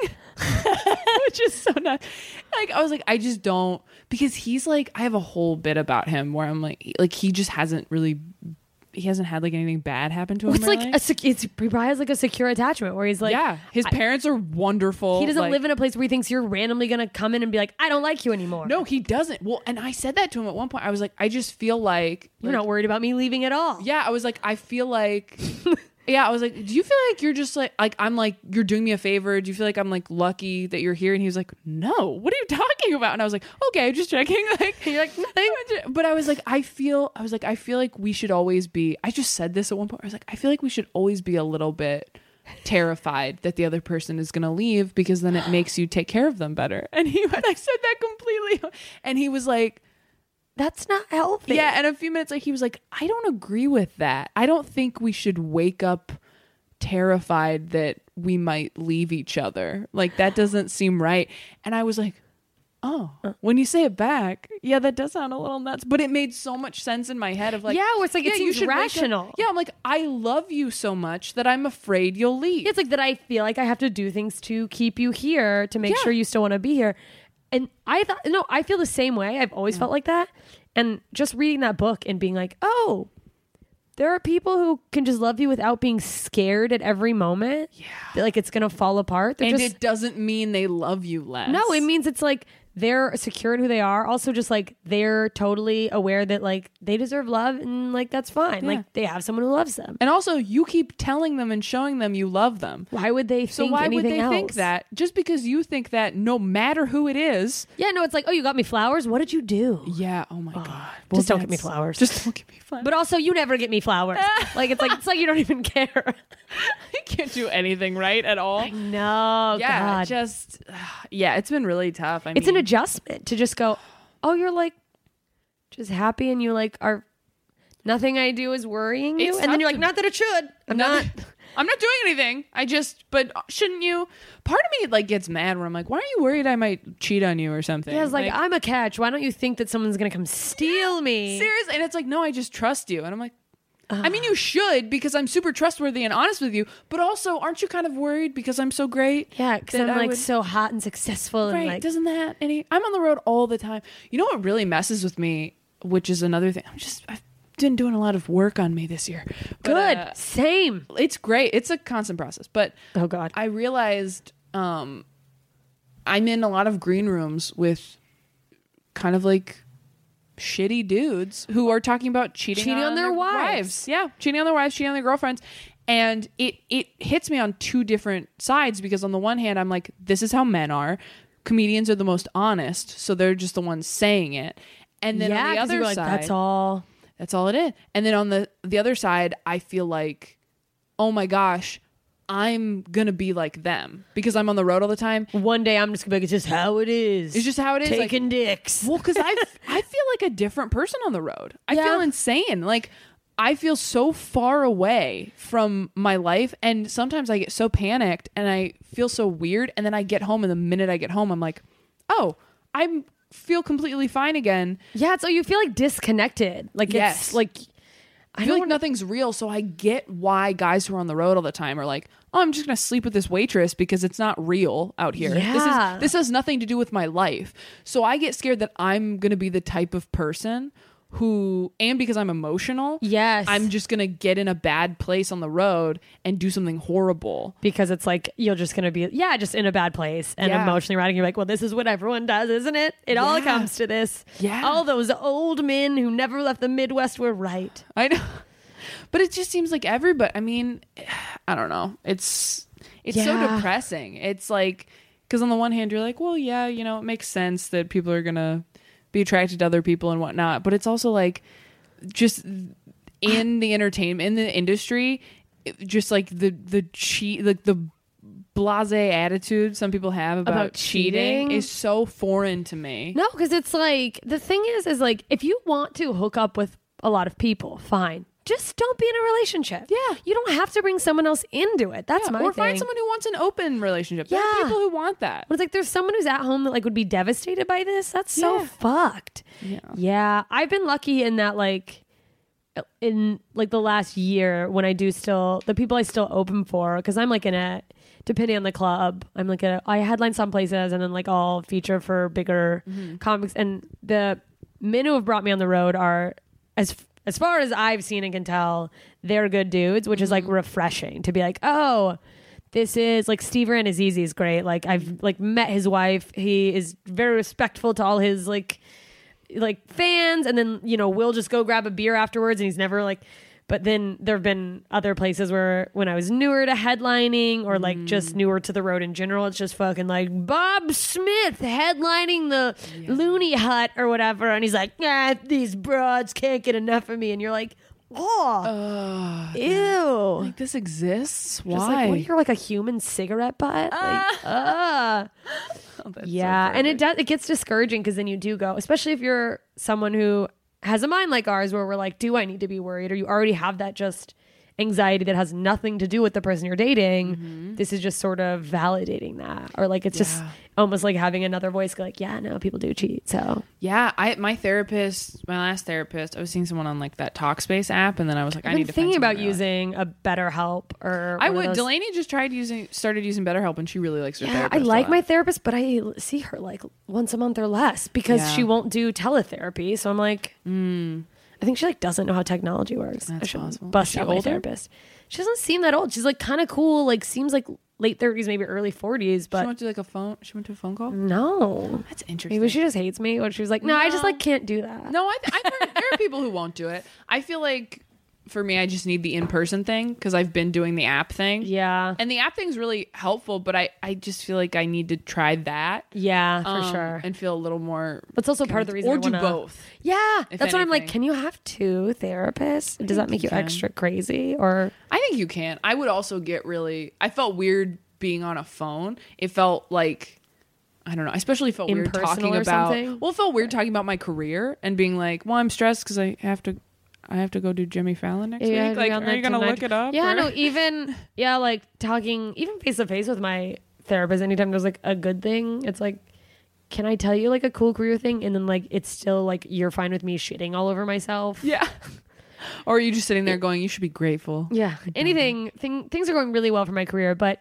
which is so nuts. Like, I was like, I just don't, because he's like, I have a whole bit about him where I'm like, like he just hasn't really, he hasn't had like anything bad happen to him. it's like really. a sec- it's he probably has like a secure attachment where he's like, yeah, his I- parents are wonderful. he doesn't like- live in a place where he thinks you're randomly gonna come in and be like, I don't like you anymore. No, he doesn't. Well, and I said that to him at one point. I was like, I just feel like you're like, not worried about me leaving at all. Yeah, I was like, I feel like, yeah, I was like, do you feel like you're just like, like I'm like, you're doing me a favor? Do you feel like I'm like lucky that you're here? And he was like, no, what are you talking about? And I was like, okay, just checking. Like, You're like, nothing. but I was like, I feel, I was like, I feel like we should always be, I just said this at one point. I was like, I feel like we should always be a little bit terrified that the other person is going to leave because then it makes you take care of them better. And he, and I said that completely. And he was like, That's not healthy. yeah, and a few minutes later, he was like, I don't agree with that. I don't think we should wake up terrified that we might leave each other. Like, that doesn't seem right. And I was like, oh, when you say it back, yeah, that does sound a little nuts. But it made so much sense in my head of like, Yeah, where it's like, it you seems should wake up- rational. Yeah, I'm like, I love you so much that I'm afraid you'll leave. It's like that I feel like I have to do things to keep you here to make Yeah. sure you still want to be here. And I thought, no, I feel the same way. I've always felt like that. And just reading that book and being like, oh, there are people who can just love you without being scared at every moment. Yeah. That, like it's going to fall apart. They're and just, it doesn't mean they love you less. no, it means it's like they're secure in who they are. Also, just like they're totally aware that like they deserve love and like that's fine. Yeah. Like they have someone who loves them. And also, you keep telling them and showing them you love them. Why would they So think why would anything they else? think that? Just because you think that, no matter who it is. Yeah, no, it's like, oh, you got me flowers. What did you do? Yeah. Oh my god. just don't get me that's- flowers. Just don't get me flowers. But also, you never get me flowers. like it's like it's like you don't even care. I can't do anything right at all. No, Yeah. God. Just yeah. It's been really tough. I it's mean, an adjustment to just go, oh, you're like just happy, and you like are nothing I do is worrying you, It's and then tough you're like, to- not that it should. I'm Not- not. I'm not doing anything. I just, but shouldn't you? Part of me like gets mad where I'm like, why are you worried I might cheat on you or something? Yeah, it's like, I'm a catch. Why don't you think that someone's gonna come steal me? seriously, and it's like, no, I just trust you, and I'm like, I Uh. mean, you should because I'm super trustworthy and honest with you, but also, aren't you kind of worried because I'm so great? Yeah, because that I'm I like would- so hot and successful, Right? and like Doesn't that any? I'm on the road all the time. You know what really messes with me, which is another thing. I'm just I've been doing a lot of work on me this year. But, good. uh, Same. it's great. It's a constant process, but Oh God. I realized um, I'm in a lot of green rooms with kind of like shitty dudes who are talking about cheating, Cheating on their wives. Yeah, cheating on their wives, cheating on their girlfriends. And it it hits me on two different sides, because on the one hand, I'm like, this is how men are. Comedians are the most honest, so they're just the ones saying it. And then yeah, on the 'cause other you're like, side, that's all. That's all it is. And then on the the other side, I feel like, oh my gosh, I'm gonna be like them because I'm on the road all the time. One day I'm just gonna be like, it's just how it is. It's just how it is. Taking like, dicks. Well, because I I feel like a different person on the road. I Yeah. feel insane. Like I feel so far away from my life, and sometimes I get so panicked and I feel so weird, and then I get home, and the minute I get home, I'm like, oh, I feel completely fine again. Yeah, so you feel like disconnected. Like Yes. it's like I feel like nothing's real, so I get why guys who are on the road all the time are like, oh, I'm just gonna sleep with this waitress because it's not real out here. Yeah. This is this has nothing to do with my life. So I get scared that I'm gonna be the type of person who, and because I'm emotional, Yes. I'm just gonna get in a bad place on the road and do something horrible. because it's like you're just gonna be yeah, just in a bad place and Yeah. emotionally riding. You're like, well, this is what everyone does, isn't it? It all Yeah. comes to this. Yeah. All those old men who never left the Midwest were right. I know. But it just seems like everybody, I mean, I don't know. It's it's so Yeah. depressing. It's like, because on the one hand, you're like, well, yeah, you know, it makes sense that people are going to be attracted to other people and whatnot. But it's also like, just in the entertainment, in the industry, it- just like the, the cheat, like the blase attitude some people have about, About cheating, cheating? is so foreign to me. No, because it's like the thing is, is like if you want to hook up with a lot of people, fine. Just don't be in a relationship. Yeah. You don't have to bring someone else into it. That's Yeah, my or thing. find someone who wants an open relationship. There Yeah. are people who want that. But it's like there's someone who's at home that like would be devastated by this. That's so Yeah. fucked. Yeah. Yeah. I've been lucky in that like in like the last year when I do still the people I still open for, because I'm like in a depending on the club, I'm like a I headline some places and then like I'll feature for bigger comics, and the men who have brought me on the road are as as far as I've seen and can tell, they're good dudes, which is like refreshing to be like, oh, this is like Steve Ranazizi is great. Like I've like met his wife. He is very respectful to all his like like fans, and then you know we'll just go grab a beer afterwards, and he's never like. But then there have been other places where when I was newer to headlining or like just newer to the road in general, it's just fucking like Bob Smith headlining the Looney Hut or whatever. And he's like, ah, these broads can't get enough of me. And you're like, oh, ew. Like, this exists? Why? Just like, what, you're like a human cigarette butt? Like, uh. Yeah. And it does, it gets discouraging because then you do go, especially if you're someone who has a mind like ours where we're like, do I need to be worried? Or you already have that just anxiety that has nothing to do with the person you're dating. Mm-hmm. This is just sort of validating that. Or like, it's just almost like having another voice go like, yeah, no, people do cheat. So Yeah, I my therapist, my last therapist, I was seeing someone on like that Talkspace app, and then I was like, I I've need been to thinking find about someone I like. using a BetterHelp or I one of would. those- Delaney just tried using, started using BetterHelp, and she really likes her Yeah, therapist. I a like lot. my therapist, but I see her like once a month or less because Yeah. she won't do teletherapy. So I'm like, I think she like doesn't know how technology works. I That's should possible. bust Is she out my older? therapist. She doesn't seem that old. She's like kind of cool. Like seems like late thirties, maybe early forties. She But went to like a phone. She went to a phone call. no, That's interesting. maybe she just hates me. Or she was like, no, I just No. like can't do that. No, I, I've heard there are people who won't do it. I feel like for me, I just need the in person thing because I've been doing the app thing. Yeah, And the app thing's really helpful, but I, I just feel like I need to try that. yeah, for um, sure. And feel a little more. That's also part of the reason. Or I do wanna- both. Yeah, if that's what I'm like. anything. Can you have two therapists? Does that think make you you can. extra crazy? Or I think you can. I would also get really. I felt weird being on a phone. It felt like. I don't know. I especially felt weird Impersonal talking or about. something? Well, it felt weird talking about my career and being like, "Well, I'm stressed because I have to, I have to go do Jimmy Fallon next Yeah, week." Like, on are that you gonna tonight. look it up? Yeah, or- no, even yeah, like talking even face to face with my therapist. Anytime there's like a good thing, it's like, can I tell you like a cool career thing? And then like it's still like you're fine with me shitting all over myself. Yeah. Or are you just sitting there going, "You should be grateful"? Yeah, anything. Thing, things are going really well for my career, but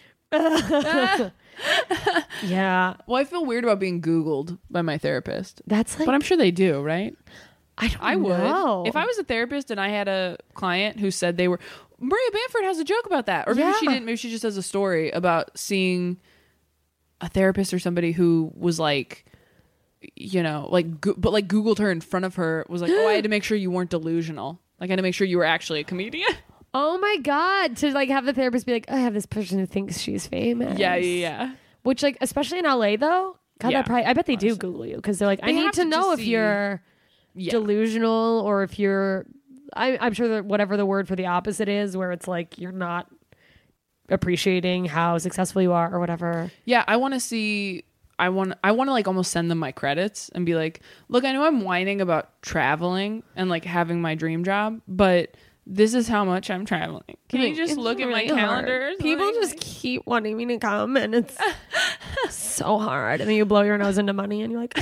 yeah, Well, I feel weird about being Googled by my therapist, that's like. but I'm sure they do, right? I don't I would. know. If I was a therapist and I had a client who said they were, Maria Bamford has a joke about that, or maybe she Yeah. didn't. Maybe she just has a story about seeing a therapist or somebody who was like, you know, like, go- but like Googled her in front of her, was like, oh, I had to make sure you weren't delusional. Like, I had to make sure you were actually a comedian. Oh my God. To like have the therapist be like, I have this person who thinks she's famous. Yeah, yeah, yeah. Which like, especially in L A though, God, Yeah. that probably, I bet they do Google you because they're like, I They need have to to know just if see- you're Yeah. delusional or if you're, I, I'm sure that whatever the word for the opposite is, where it's like you're not appreciating how successful you are or whatever. Yeah, I want to see. I want. I want to like almost send them my credits and be like, "Look, I know I'm whining about traveling and like having my dream job, but this is how much I'm traveling. Can you just It's look at my really hard. calendar? People Like- just keep wanting me to come, and it's so hard. And then you blow your nose into money, and you're like,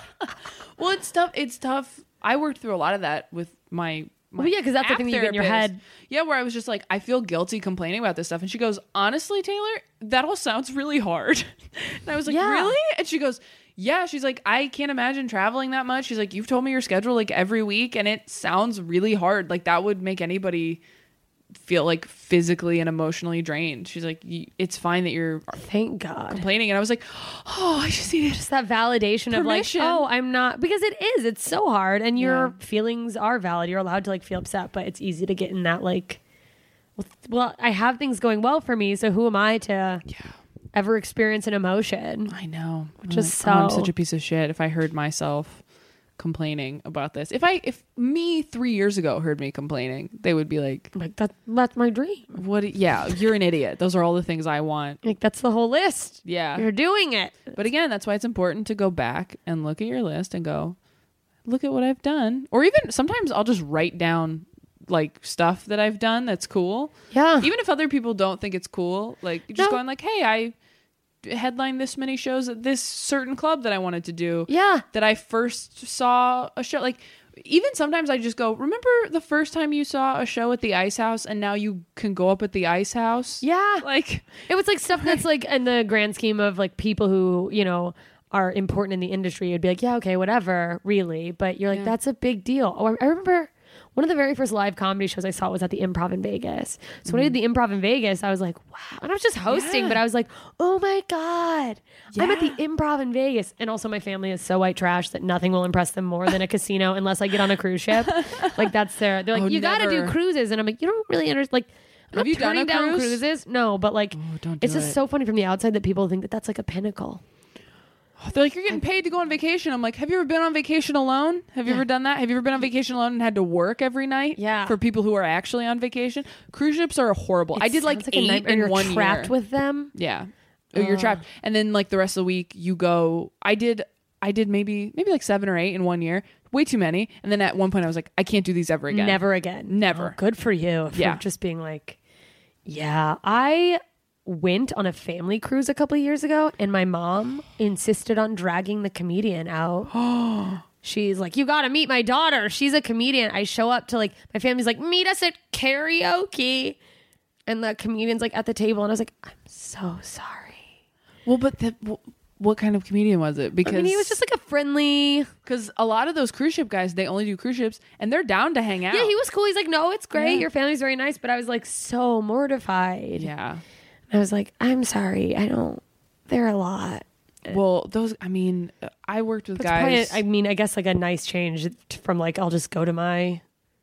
Well, it's tough. It's tough. I worked through a lot of that with my. my Well, yeah, 'cause that's the app thing that you get in your therapist. head. Yeah, where I was just like, I feel guilty complaining about this stuff, and she goes, "Honestly, Taylor, that all sounds really hard." And I was like, Yeah. "Really?" And she goes, "Yeah." She's like, "I can't imagine traveling that much." She's like, "You've told me your schedule like every week, and it sounds really hard. Like that would make anybody feel like physically and emotionally drained." She's like, "Y- "It's fine that you're thank God. complaining," and I was like, "Oh, I just needed." Just that validation Permission. of like, oh, I'm not, because it is. It's so hard, and your Yeah. feelings are valid. You're allowed to like feel upset, but it's easy to get in that like, well, th- well, I have things going well for me, so who am I to Yeah. ever experience an emotion? I know. Which I'm is like, oh, I'm so- such a piece of shit if I heard myself complaining about this. If I if me three years ago heard me complaining, they would be like, Like that, that's my dream. "What? Yeah, you're an idiot. Those are all the things I want." Like that's the whole list. Yeah. You're doing it. But again, that's why it's important to go back and look at your list and go, "Look at what I've done." Or even sometimes I'll just write down like stuff that I've done that's cool. Yeah. Even if other people don't think it's cool, like just No. going like, "Hey, I headlined this many shows at this certain club that I wanted to do." Yeah. That I first saw a show. Like even sometimes I just go, "Remember the first time you saw a show at the Ice House and now you can go up at the Ice House?" Yeah. Like It was like stuff that's like in the grand scheme of like people who, you know, are important in the industry. You'd be like, yeah, okay, whatever, really. But you're like, Yeah. that's a big deal. Oh, I, I remember one of the very first live comedy shows I saw was at the Improv in Vegas. So when I did the Improv in Vegas, I was like, wow. And I was just hosting, Yeah. but I was like, oh my God, I'm at the Yeah. Improv in Vegas. And also my family is so white trash that nothing will impress them more than a casino unless I get on a cruise ship. Like that's their, they're like, Oh, you got to do never. cruises. And I'm like, you don't really understand. Like, I'm Have not you done turning a down cruise? cruises. No, but like, don't it's do just it. so funny from the outside that people think that that's like a pinnacle. they're like, "You're getting paid to go on vacation." I'm like, "Have you ever been on vacation alone? Have you Yeah. ever done that? Have you ever been on vacation alone and had to work every night?" Yeah. For people who are actually on vacation, cruise ships are horrible. I It did like, sounds a eight nightmare. in You're one trapped year. with them. Yeah. Oh, you're trapped. And then like the rest of the week you go, I did I did maybe maybe like seven or eight in one year. Way too many. And then at one point I was like, I can't do these ever again. Never again. Never. Oh, good for you. For Yeah. just being like, yeah. I went on a family cruise a couple of years ago, and my mom insisted on dragging the comedian out. She's like, you got to meet my daughter. She's a comedian. I show up to like, my family's like, meet us at karaoke. And the comedian's like at the table, and I was like, I'm so sorry. Well, but the, wh- what kind of comedian was it? Because I mean, he was just like a friendly. because a lot of those cruise ship guys, they only do cruise ships and they're down to hang out. Yeah, he was cool. He's like, no, it's great. Yeah. Your family's very nice. But I was like so mortified. Yeah. I was like, I'm sorry. I don't. They're a lot. Well, those, I mean, I worked with That's probably, guys. I mean, I guess like a nice change from like, I'll just go to my.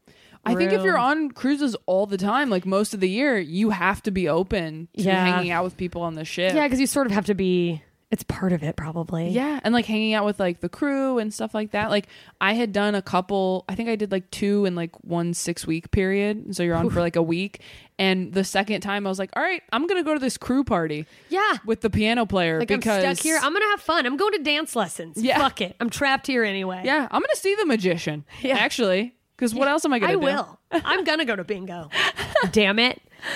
I think if you're room. on cruises all the time, like most of the year, you have to be open to Yeah. hanging out with people on the ship. Yeah, because you sort of have to be. It's part of it, probably. Yeah, and like hanging out with like the crew and stuff like that. Like I had done a couple, I think I did like two in like one six week period. So you're on for like a week. And the second time I was like, all right, I'm going to go to this crew party Yeah. with the piano player Like because I'm stuck here. I'm gonna have fun. I'm going to dance lessons. Yeah. Fuck it. I'm trapped here anyway. yeah, I'm going to see the magician. Yeah. Actually, because what else am I going I to do? will. I'm gonna go to bingo. Damn it.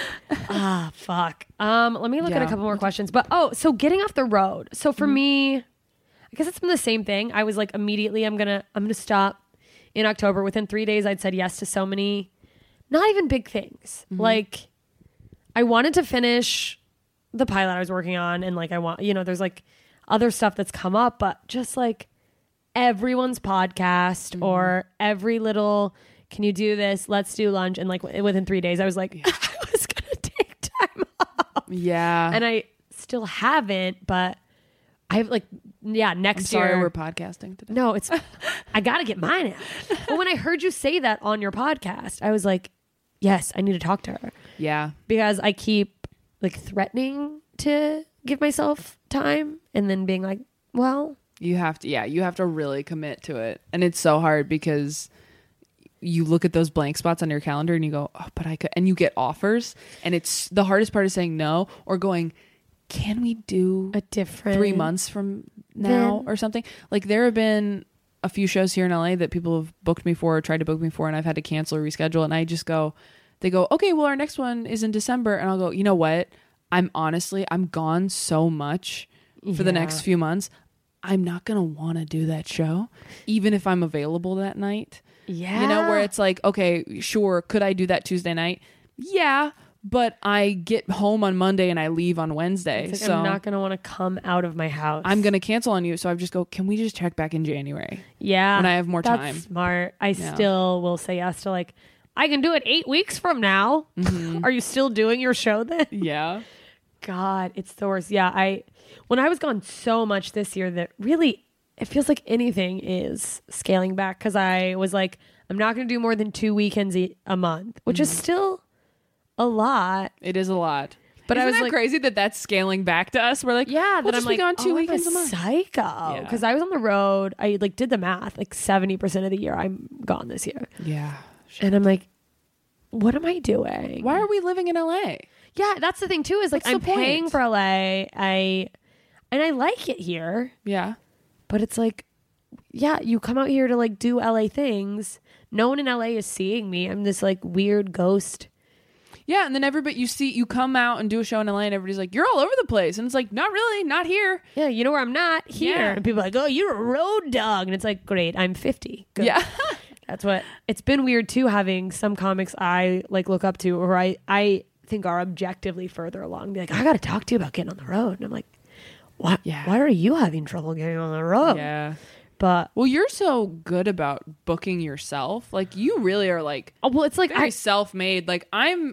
Ah, fuck. Um, let me look at a Yeah. couple more questions. But oh, so getting off the road. So for me, I guess it's been the same thing. I was like immediately I'm gonna I'm gonna stop in October. Within three days I'd said yes to so many, not even big things. Like I wanted to finish the pilot I was working on, and like I want, you know, there's like other stuff that's come up, but just like everyone's podcast or every little, can you do this? Let's do lunch. And like w- within three days, I was like, I was going to take time off. Yeah. And I still haven't, but I have like, yeah, next I'm sorry year. we're podcasting today. No, it's, I got to get mine out. But when I heard you say that on your podcast, I was like, yes, I need to talk to her Yeah. because I keep like threatening to give myself time and then being like, well, You have to, yeah, you have to really commit to it. And it's so hard because you look at those blank spots on your calendar and you go, oh, but I could, and you get offers. And it's the hardest part is saying no or going, can we do a different three months from now Then- or something? Like there have been a few shows here in L A that people have booked me for or tried to book me for and I've had to cancel or reschedule. And I just go, they go, okay, well, our next one is in December. And I'll go, you know what? I'm honestly, I'm gone so much for the Yeah. next few months. I'm not going to want to do that show, even if I'm available that night. Yeah. You know, where it's like, okay, sure, could I do that Tuesday night? Yeah, but I get home on Monday and I leave on Wednesday. It's like, so I'm not going to want to come out of my house. I'm going to cancel on you. So I just go, can we just check back in January? Yeah. when I have more that's time. Smart. I Yeah. still will say yes to like, I can do it eight weeks from now. Mm-hmm. Are you still doing your show then? Yeah. God, it's the worst. Yeah. I, when I was gone so much this year that really it feels like anything is scaling back because I was like, I'm not going to do more than two weekends e- a month, which is still a lot. It is a lot. But Isn't I was that like, crazy that that's scaling back to us? We're like, yeah, we'll that I'm just like, be gone two oh, weekends I'm a a month. psycho. Yeah. Because I was on the road. I like did the math. Like seventy percent of the year I'm gone this year. Yeah. And I'm like, what am I doing? Why are we living in L A? Yeah, that's the thing too. Is like What's I'm the point? paying for L A. I and I like it here, Yeah. but it's like, yeah, you come out here to like do L A things. No one in L A is seeing me. I'm this like weird ghost. Yeah, and then everybody you see you come out and do a show in L A and everybody's like, you're all over the place. And it's like, not really, not here. Yeah, you know where I'm not here. Yeah. And people are like, oh, you're a road dog, and it's like, great, I'm fifty. Good. Yeah. That's what it's been weird too, having some comics I like look up to or I, I think are objectively further along. Be like, I gotta talk to you about getting on the road. And I'm like, why Yeah. why are you having trouble getting on the road? Yeah. But Well, you're so good about booking yourself. Like you really are like oh, well it's like very I self-made. Like I'm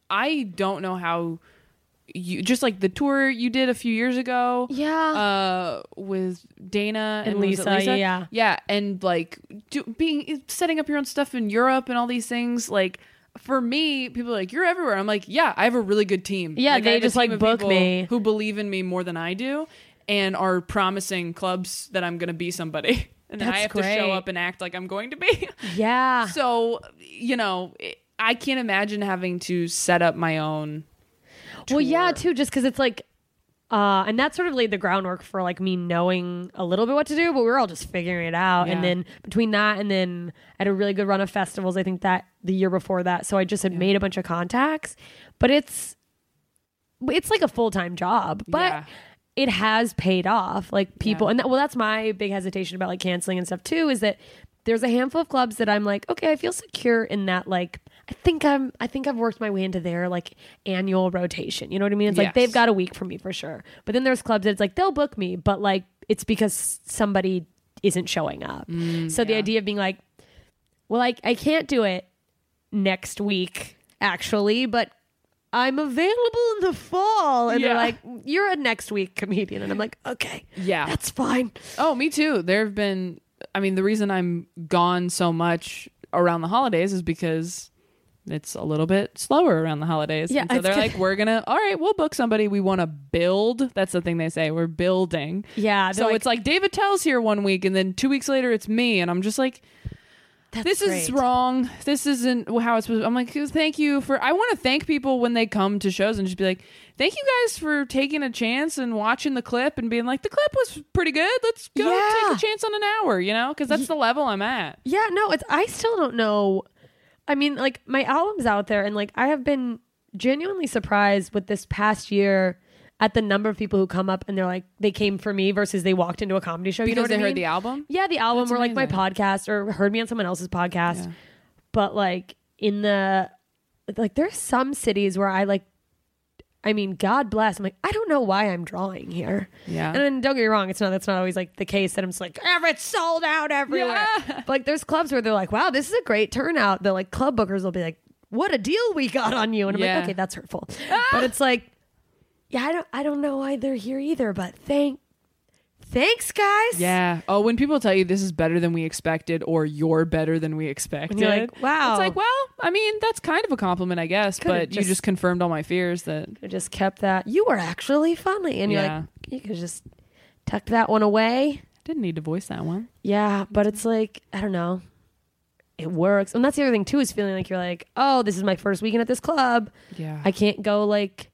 I don't know how you just like the tour you did a few years ago. Yeah. Uh with Dana and, And was it Lisa, yeah, yeah. Yeah, and like do, being setting up your own stuff in Europe and all these things like for me, people are like, you're everywhere. I'm like, yeah, I have a really good team. Yeah, like, I they have a just, team like, of book people me. who believe in me more than I do and are promising clubs that I'm going to be somebody. And then I have That's to show great. up and act like I'm going to be. yeah. So, you know, it- I can't imagine having to set up my own. Well, yeah, tour. too, just because it's like, uh, and that sort of laid the groundwork for like me knowing a little bit what to do, but we were all just figuring it out. Yeah. And then between that and then I had a really good run of festivals, I think that the year before that. So I just had made a bunch of contacts, but it's, it's like a full-time job, but Yeah. it has paid off. Like people, Yeah. and that, well, that's my big hesitation about like canceling and stuff too, is that there's a handful of clubs that I'm like, okay, I feel secure in that. Like, I think I'm, I think I've worked my way into their like annual rotation. You know what I mean? It's like Yes. they've got a week for me for sure. But then there's clubs that it's like they'll book me, but like it's because somebody isn't showing up. so the yeah. idea of being like, well, I I can't do it next week actually, but I'm available in the fall. And they're Yeah. like, you're a next week comedian. And I'm like, okay, Yeah. that's fine. Oh, me too. There have been, I mean, the reason I'm gone so much around the holidays is because it's a little bit slower around the holidays. Yeah, And so it's they're good. like, we're going to, all right, we'll book somebody. We want to build. That's the thing they say. We're building. Yeah. So it's like David Tell's here one week and then two weeks later it's me. And I'm just like, that's this is great. wrong. This isn't how it's supposed to. I'm like, thank you for, I want to thank people when they come to shows and just be like, thank you guys for taking a chance and watching the clip and being like, the clip was pretty good. Let's go Yeah. take a chance on an hour, you know? Because that's the level I'm at. Yeah, no, it's I still don't know. I mean, like my album's out there and like I have been genuinely surprised with this past year at the number of people who come up and they're like they came for me versus they walked into a comedy show. You know Because what they I heard mean? the album? Yeah, the album That's or like my amazing. podcast or heard me on someone else's podcast. But like in the like there's some cities where I like I mean, God bless. I'm like, I don't know why I'm drawing here. Yeah. And then don't get me wrong, it's not that's not always like the case that I'm just like, "Ev- it's sold out everywhere. Yeah. But like there's clubs where they're like, wow, this is a great turnout. The like club bookers will be like, what a deal we got on you. And I'm Yeah. like, okay, that's hurtful. But it's like, yeah, I don't I don't know why they're here either, but thank thanks, guys. Yeah. Oh, when people tell you this is better than we expected or you're better than we expected. And you're like, wow. It's like, well, I mean, that's kind of a compliment, I guess, Could've but you just- just confirmed all my fears that. I just kept that. You were actually funny. And you're Yeah. like, you could just tuck that one away. Didn't need to voice that one. Yeah, but it's like, I don't know. It works. And that's the other thing, too, is feeling like you're like, oh, this is my first weekend at this club. Yeah. I can't go, like,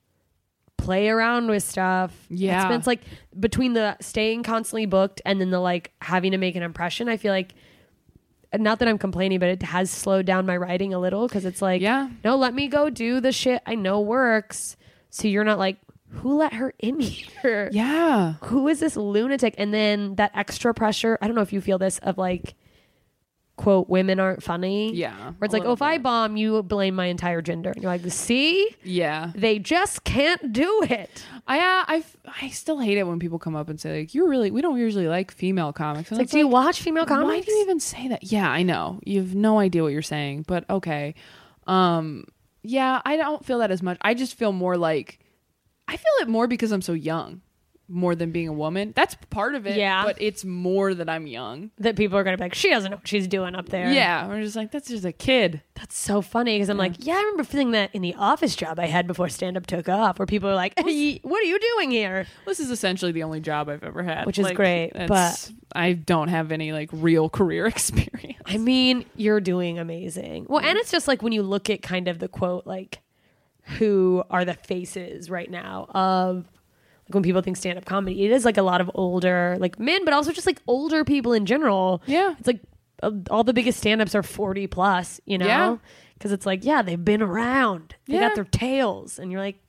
play around with stuff. Yeah. It's been, it's like, between the staying constantly booked and then the, like, having to make an impression, I feel like, not that I'm complaining, but it has slowed down my writing a little because it's like, Yeah. no, let me go do the shit I know works. So you're not like, who let her in here? Yeah. Who is this lunatic? And then that extra pressure, I don't know if you feel this, of like, quote, women aren't funny. Yeah. Where it's a like, oh, little if I bit. bomb, you blame my entire gender. And you're like, see? Yeah. They just can't do it. I, uh, I, I still hate it when people come up and say, like, you're really, we don't usually like female comics. And It's like, do you watch female why comics? do you even say that? Yeah, I know. You have no idea what you're saying, but okay. Um, yeah, I don't feel that as much. I just feel more like, I feel it more because I'm so young, more than being a woman. That's part of it. Yeah. But it's more that I'm young. That people are going to be like, she doesn't know what she's doing up there. Yeah. We're just like, that's just a kid. That's so funny because I'm like, yeah, I remember feeling that in the office job I had before stand up took off, where people are like, hey, what are you doing here? This is essentially the only job I've ever had. Which is Like, great, it's- I don't have any like real career experience. I mean, you're doing amazing. Well, and it's just like when you look at kind of the quote, like, who are the faces right now of like when people think stand-up comedy, it is like a lot of older like men, but also just like older people in general. Yeah. It's like uh, all the biggest stand-ups are forty plus, you know? Yeah. Because it's like, yeah, they've been around. They Yeah. got their tails. And you're like,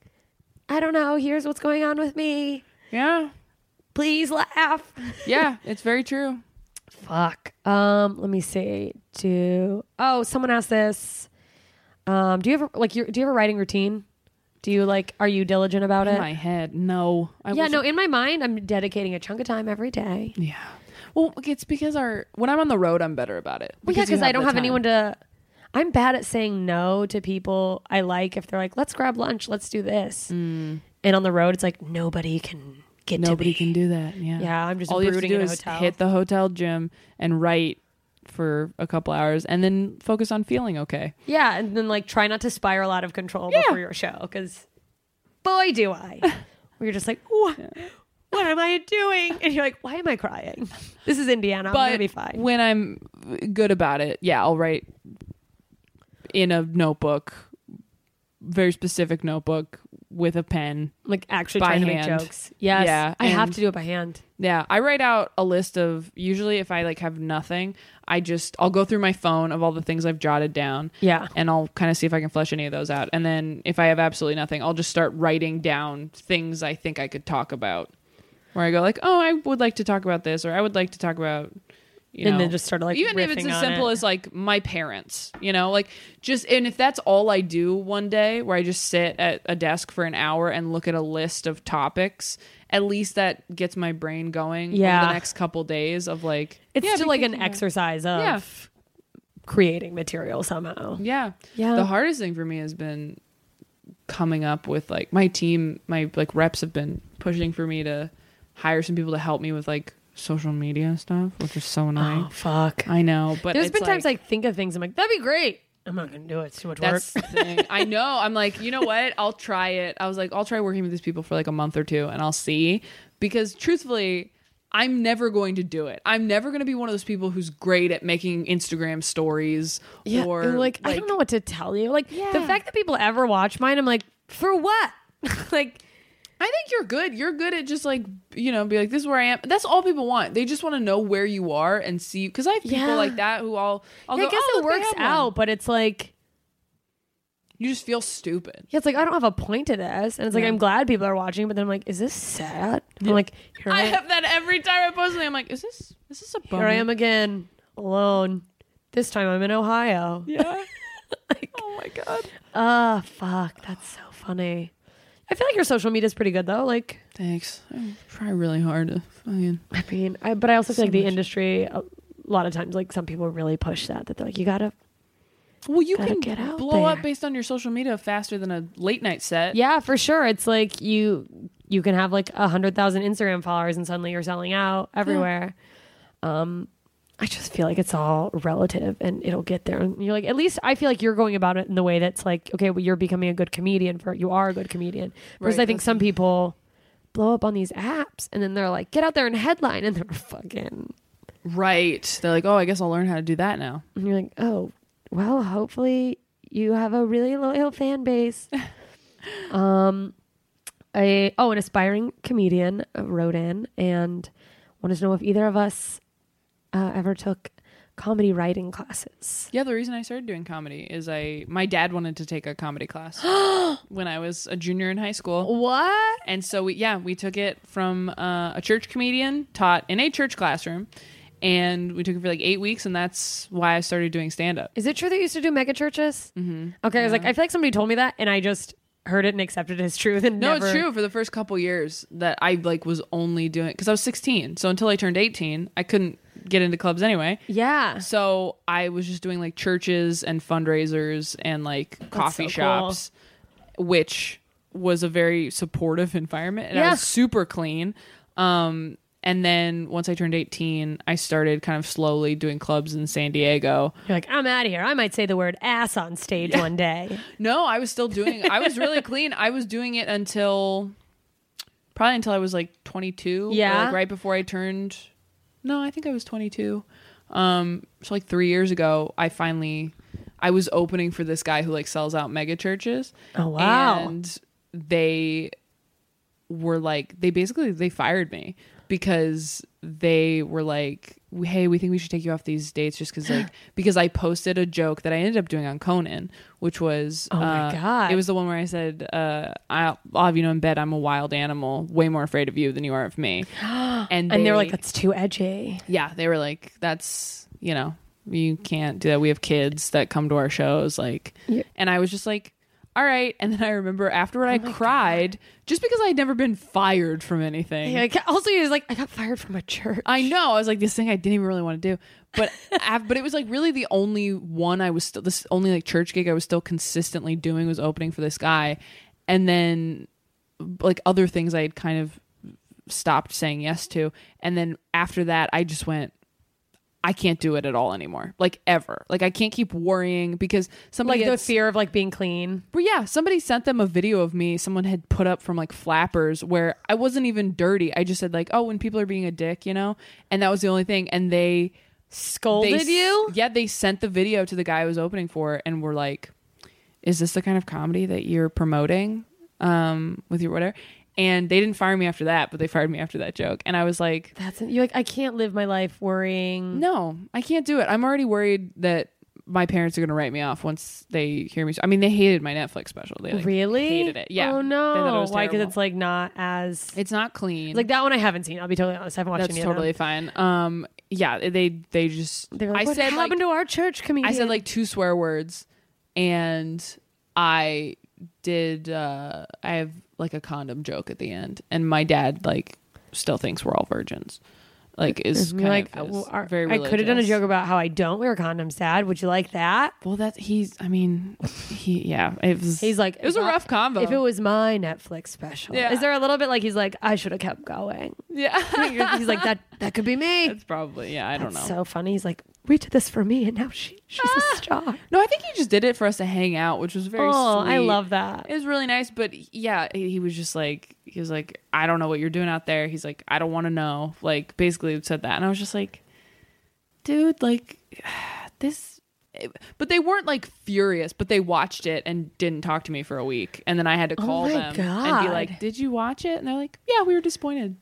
I don't know. Here's what's going on with me. Yeah. Please laugh. Yeah. It's very true. Fuck. Um, let me see. Do oh, someone asked this. Um, do you ever like your do you have a writing routine? Do you like are you diligent about In it? my head, no. I yeah, no, wasn't- in my mind I'm dedicating a chunk of time every day. Yeah. Well, it's because our when I'm on the road, I'm better about it. Well, yeah, you because I don't the have time. anyone to I'm bad at saying no to people I like if they're like, let's grab lunch, let's do this. And on the road it's like nobody can get Nobody to me. can do that. Yeah. Yeah, I'm just All you have to brooding do in a is hotel. hit the hotel gym and write for a couple hours, and then focus on feeling okay. Yeah, and then like try not to spiral out of control Yeah. before your show because boy do I. Where you're just like, what? What am I doing? And you're like, why am I crying? This is Indiana. I'm But gonna be fine. when I'm good about it, yeah, I'll write in a notebook, very specific notebook with a pen. Like actually by trying to hand. make jokes. Yes. Yeah, I have and- to do it by hand. Yeah, I write out a list of usually if I like have nothing, I just I'll go through my phone of all the things I've jotted down. Yeah. And I'll kind of see if I can flesh any of those out. And then if I have absolutely nothing, I'll just start writing down things I think I could talk about. Where I go like, "Oh, I would like to talk about this," or "I would like to talk about," you And know, then just start, like, even if it's riffing as on simple it. as like my parents, you know, like just and if that's all I do one day, where I just sit at a desk for an hour and look at a list of topics, at least that gets my brain going. Yeah. over the next couple days of like It's yeah, still be like an thinking about- exercise of Yeah. creating material somehow. Yeah. Yeah. The hardest thing for me has been coming up with like my team, my like reps have been pushing for me to hire some people to help me with like social media stuff, which is so annoying. Oh fuck. I know, but There's it's been times I like, think of things I'm like, that'd be great. I'm not gonna do it. It's too much that's work. the thing. I know. I'm like, you know what? I'll try it. I was like, I'll try working with these people for like a month or two and I'll see. Because truthfully, I'm never going to do it. I'm never going to be one of those people who's great at making Instagram stories Yeah, or and, like, I don't know what to tell you. Like the Yeah. fact that people ever watch mine, I'm like, for what? Like, I think you're good. You're good at just like, you know, be like, this is where I am. That's all people want. They just want to know where you are and see. Because I have people Yeah. like that who I'll, I'll yeah, go, I guess oh, it look, they works have one." out, but it's like, You just feel stupid. yeah, it's like I don't have a point to this, and it's like Yeah. I'm glad people are watching, but then I'm like, is this sad? I'm like, here I, I have that every time I post something. I'm like, is this is this a bummer? here I am again, alone. This time I'm in Ohio. Yeah. Like, Oh my god. ah, fuck, that's so funny. I feel like your social media is pretty good though. Like, Thanks. I try really hard to fucking. I mean, I, but I also feel So like the much. industry, a lot of times, like some people really push that. That they're like, you gotta, Well, you Gotta can get out blow up there. based on your social media faster than a late night set. yeah, for sure. It's like you you can have like a hundred thousand Instagram followers and suddenly you're selling out everywhere. Yeah. Um, I just feel like it's all relative and it'll get there. And you're like, at least I feel like you're going about it in the way that's like, okay, well, you're becoming a good comedian for, you are a good comedian. Whereas Right, I think some people blow up on these apps and then they're like, get out there and headline, and they're fucking. Right. They're like, oh, I guess I'll learn how to do that now. And you're like, oh, well, hopefully you have a really loyal fan base. um, a, oh, an aspiring comedian wrote in and wanted to know if either of us Uh, ever took comedy writing classes. Yeah, the reason I started doing comedy is I my dad wanted to take a comedy class when I was a junior in high school. What? And so we yeah, we took it from uh, a church comedian taught in a church classroom, and we took it for like eight weeks, and that's why I started doing stand up. Is it true that you used to do mega churches? Mm-hmm. Okay, I was like, I feel like somebody told me that, and I just heard it and accepted it as truth. And No, never... it's true. For the first couple years that I like was only doing because I was sixteen, so until I turned eighteen, I couldn't get into clubs anyway. Yeah. So I was just doing like churches and fundraisers and like coffee so cool. shops, which was a very supportive environment, and I Yeah. was super clean. Um, and then once I turned eighteen, I started kind of slowly doing clubs in San Diego. You're like, I'm out of here. I might say the word ass on stage one day. No, I was still doing I was really clean. I was doing it until probably until I was like twenty-two. Yeah. Or, like right before I turned No, I think I was twenty-two. Um, so like three years ago, I finally I was opening for this guy who like sells out mega churches. Oh, wow. And they were like they basically they fired me because they were like, hey, we think we should take you off these dates just because like because I posted a joke that I ended up doing on Conan, which was Oh my uh, God. it was the one where I said uh I'll, I'll have you know in bed I'm a wild animal, way more afraid of you than you are of me. and And they were like, that's too edgy. yeah, they were like, that's, you know, you can't do that. We have kids that come to our shows. Like, Yeah. and I was just like, all right. And then I remember afterward, I cried just because I'd never been fired from anything. Yeah, I- also, he was like, I got fired from a church. I know. I was like, this thing I didn't even really want to do. But, av- but it was like really the only one I was still, this only like church gig I was still consistently doing was opening for this guy. And then like other things I had kind of stopped saying yes to. And then after that, I just went, I can't do it at all anymore. Like ever. Like I can't keep worrying because somebody like the gets- fear of like being clean. But yeah, somebody sent them a video of me someone had put up from like Flappers where I wasn't even dirty. I just said like, oh, when people are being a dick, you know? And that was the only thing. And they Scolded they, you? Yeah, they sent the video to the guy I was opening for and were like, is this the kind of comedy that you're promoting um, with your whatever? And they didn't fire me after that, but they fired me after that joke. And I was like, That's you're like, I can't live my life worrying. no, I can't do it. I'm already worried that my parents are going to write me off once they hear me. I mean, they hated my Netflix special. They like, Really? hated it. Yeah. Oh They thought it no. was Why? Because terrible. it's like not as It's not clean. like that one. I haven't seen. I'll be totally honest. I haven't watched That's any totally of them. fine. Um, yeah, they they just. They were like, I what said happened like to our church comedian? I said like two swear words, and I did. Uh, I have like a condom joke at the end, and my dad like still thinks we're all virgins. Like is You're kind like, of is well, our- very. I could have done a religious. joke about how I don't wear condoms, Dad. Would you like that? Well, that he's. I mean, he. Yeah, it was. He's like, it was a if I- rough combo. If it was my Netflix special, Yeah. is there a little bit like he's like, I should have kept going? yeah, He's like, that that could be me. It's probably yeah. I don't know. That's so funny. He's like, we did this for me, and now she she's a star. No, I think he just did it for us to hang out, which was very. Oh, sweet. I love that. It was really nice, but yeah, he, he was just like, he was like, I don't know what you're doing out there. He's like, I don't want to know. Like, basically said that, and I was just like, dude, like, this. But they weren't like furious, but they watched it and didn't talk to me for a week, and then I had to Oh call my them and be God. like, "Did you watch it?" And they're like, "Yeah, we were disappointed."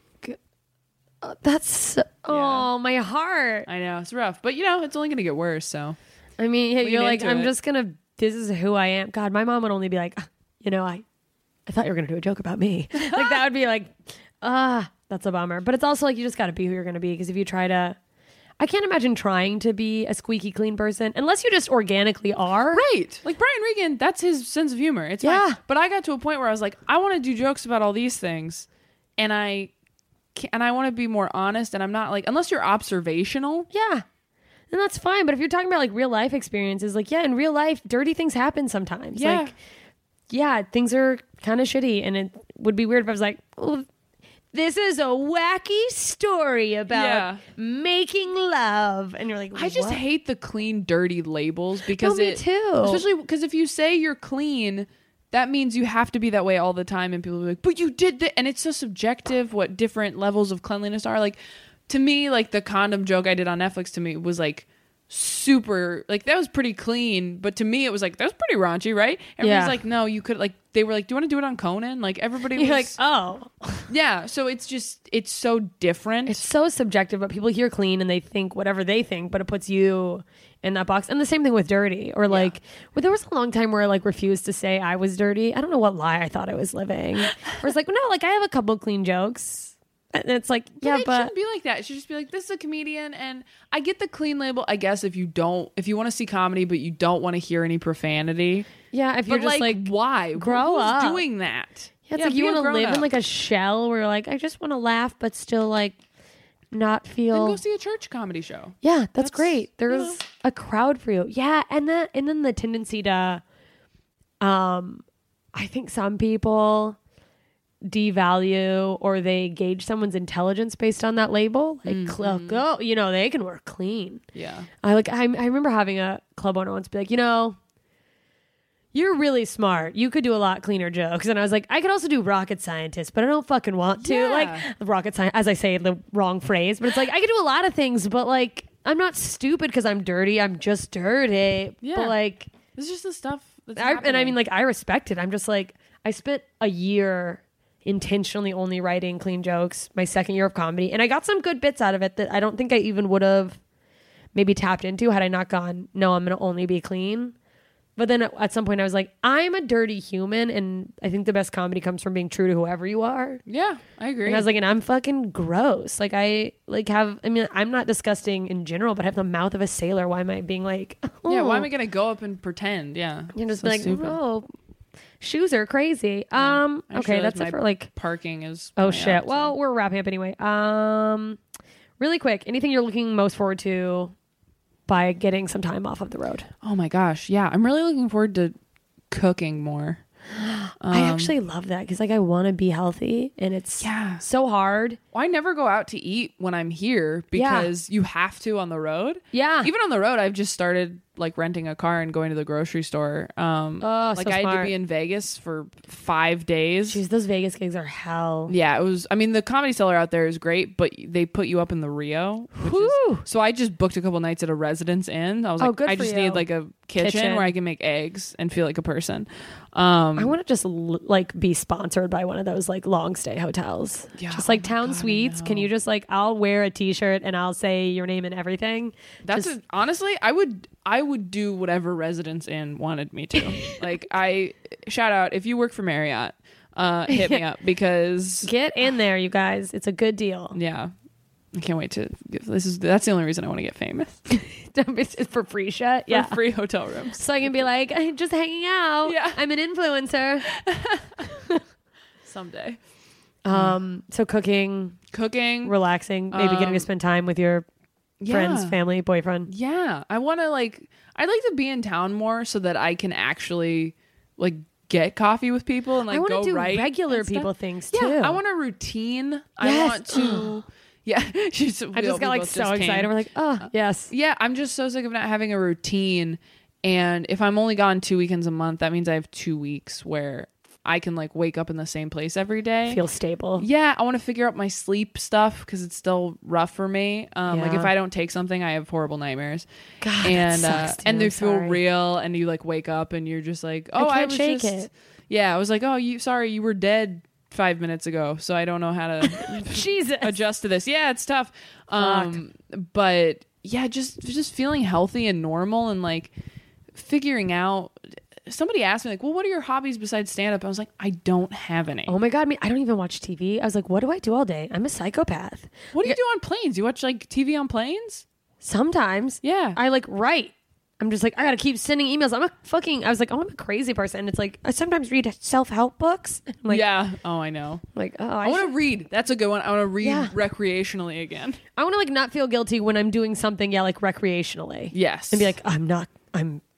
Uh, That's oh my heart. I know it's rough, but you know, it's only gonna get worse. So I mean, yeah, Lean you're like, into I'm it. just gonna. This is who I am. God, my mom would only be like, "Ah, you know, I, I thought you were gonna do a joke about me. Like that would be like, ah, that's a bummer. But it's also like you just got to be who you're gonna be because if you try to, I can't imagine trying to be a squeaky clean person unless you just organically are. right, like Brian Regan, that's his sense of humor. It's Yeah. fine. But I got to a point where I was like, I want to do jokes about all these things, and I, can't, and I want to be more honest. And I'm not like, unless you're observational. Yeah. And that's fine. But if you're talking about like real life experiences, like, yeah, in real life, dirty things happen sometimes. Yeah. Like, yeah, things are kind of shitty. And it, would be weird if I was like, oh, this is a wacky story about Yeah. making love. And you're like, I just what? hate the clean, dirty labels because No, me it, too. especially because if you say you're clean, that means you have to be that way all the time, and people are like, "But you did that," and it's so subjective what different levels of cleanliness are. Like to me, like the condom joke I did on Netflix to me was like super, like that was pretty clean, but to me it was like that was pretty raunchy, right? Everybody's Yeah. like, "No, you could." Like they were like, "Do you want to do it on Conan?" Like everybody You're was like, oh. yeah. So it's just it's so different. It's so subjective, but people hear clean and they think whatever they think, but it puts you in that box. And the same thing with dirty, or like, well, there was a long time where I like refused to say I was dirty. I don't know what lie I thought I was living. Where it's like, no, like I have a couple clean jokes, and it's like, But yeah, it but shouldn't be like that. It should just be like, this is a comedian, and I get the clean label, I guess, if you don't, if you want to see comedy, but you don't want to hear any profanity. yeah, if you're But just like, like, why? grow Who's up. doing that? yeah, it's like be you a want to grown live in up. like a shell where you're like, I just want to laugh, but still like not Then feel. go see a church comedy show. Yeah, that's, That's, great. There's you know. a crowd for you. Yeah, and then and then the tendency to um I think some people devalue or they gauge someone's intelligence based on that label. Like cl- go, you know, they can work clean. Yeah. I like I, I remember having a club owner once be like, you know, you're really smart. You could do a lot cleaner jokes. And I was like, I could also do rocket scientist, but I don't fucking want to. Yeah. Like rocket science, as I say the wrong phrase, but it's like I could do a lot of things, but like I'm not stupid because I'm dirty. I'm just dirty. Yeah. But like, It's just the stuff that's I, and I happening. mean, like I respect it. I'm just like, I spent a year intentionally only writing clean jokes my second year of comedy, and I got some good bits out of it that I don't think I even would have maybe tapped into had I not gone, no, I'm going to only be clean. But then at, at some point I was like, I'm a dirty human, and I think the best comedy comes from being true to whoever you are. Yeah, I agree. And I was like, and I'm fucking gross. Like I like have, I mean, I'm not disgusting in general, but I have the mouth of a sailor. Why am I being like, oh. yeah, why am I going to go up and pretend? Yeah. You're just So like, stupid. oh, shoes are crazy. Um, I just okay, realized that's it my for like, Parking is. oh my shit. opposite. Well, we're wrapping up anyway. Um, really quick, anything you're looking most forward to by getting some time off of the road? Oh my gosh. Yeah. I'm really looking forward to cooking more. I actually love that because like I want to be healthy, and it's Yeah. so hard. I never go out to eat when I'm here Yeah. because you have to on the road. Yeah. Even on the road, I've just started like renting a car and going to the grocery store. Um, Oh, like so I had to smart. be in Vegas for five days. Jeez, those Vegas gigs are hell. Yeah, it was. I mean, the Comedy Cellar out there is great, but they put you up in the Rio. Which Whew. is, so I just booked a couple nights at a Residence Inn. I was Oh, like, good I for just you. need like a kitchen, Kitchen. where I can make eggs and feel like a person. Um, I want to just l- like be sponsored by one of those like long stay hotels. Yeah, Just like oh my Town God, I Suites. Can know. you just like, I'll wear a t-shirt and I'll say your name and everything. That's Just- a, honestly, I would I would do whatever Residence Inn wanted me to. Like I shout out if you work for Marriott, uh, hit me up because Get in there, you guys. It's a good deal. yeah, I can't wait to. This is that's the only reason I want to get famous. It's it's for free shit. For Yeah. free hotel rooms. So I can be like, "I'm just hanging out. Yeah. I'm an influencer. Someday. Um, so cooking, Cooking, relaxing, maybe getting to Um, spend time with your friends, yeah. family, boyfriend. Yeah, I want to like. I'd like to be in town more so that I can actually like get coffee with people and like I want go to do right regular and stuff. people things Yeah, too. I want a routine. I Yes. want to. Yeah, she's, I just got like so excited. We're like, oh yes. yeah, I'm just so sick of not having a routine. And if I'm only gone two weekends a month, that means I have two weeks where I can like wake up in the same place every day. Feel stable. Yeah, I want to figure out my sleep stuff because it's still rough for me. Um, Like Yeah. if I don't take something, I have horrible nightmares. God, and that uh, sucks, and dude. they I'm feel sorry. real, and you like wake up and you're just like, oh, I, can't was shake just, it. yeah, I was like, oh, you sorry, you were dead five minutes ago, so I don't know how to Jesus. adjust to this. Yeah, it's tough. Um, but yeah, just just feeling healthy and normal and like figuring out. Somebody asked me like, well, what are your hobbies besides stand up? I was like, I don't have any. Oh my God, I mean, I don't even watch T V. I was like, what do I do all day? I'm a psychopath. What do you do on planes? You watch like T V on planes? Sometimes. Yeah. I like write. I'm just like, I gotta keep sending emails. I'm a fucking, I was like, oh, I'm a crazy person. And it's like, I sometimes read self-help books. I'm like, yeah. Oh, I know. like, oh, I, I, want should- to read. That's a good one. I want to read Yeah. recreationally again. I want to like not feel guilty when I'm doing something, yeah, like recreationally. Yes. And be like, I'm not, I'm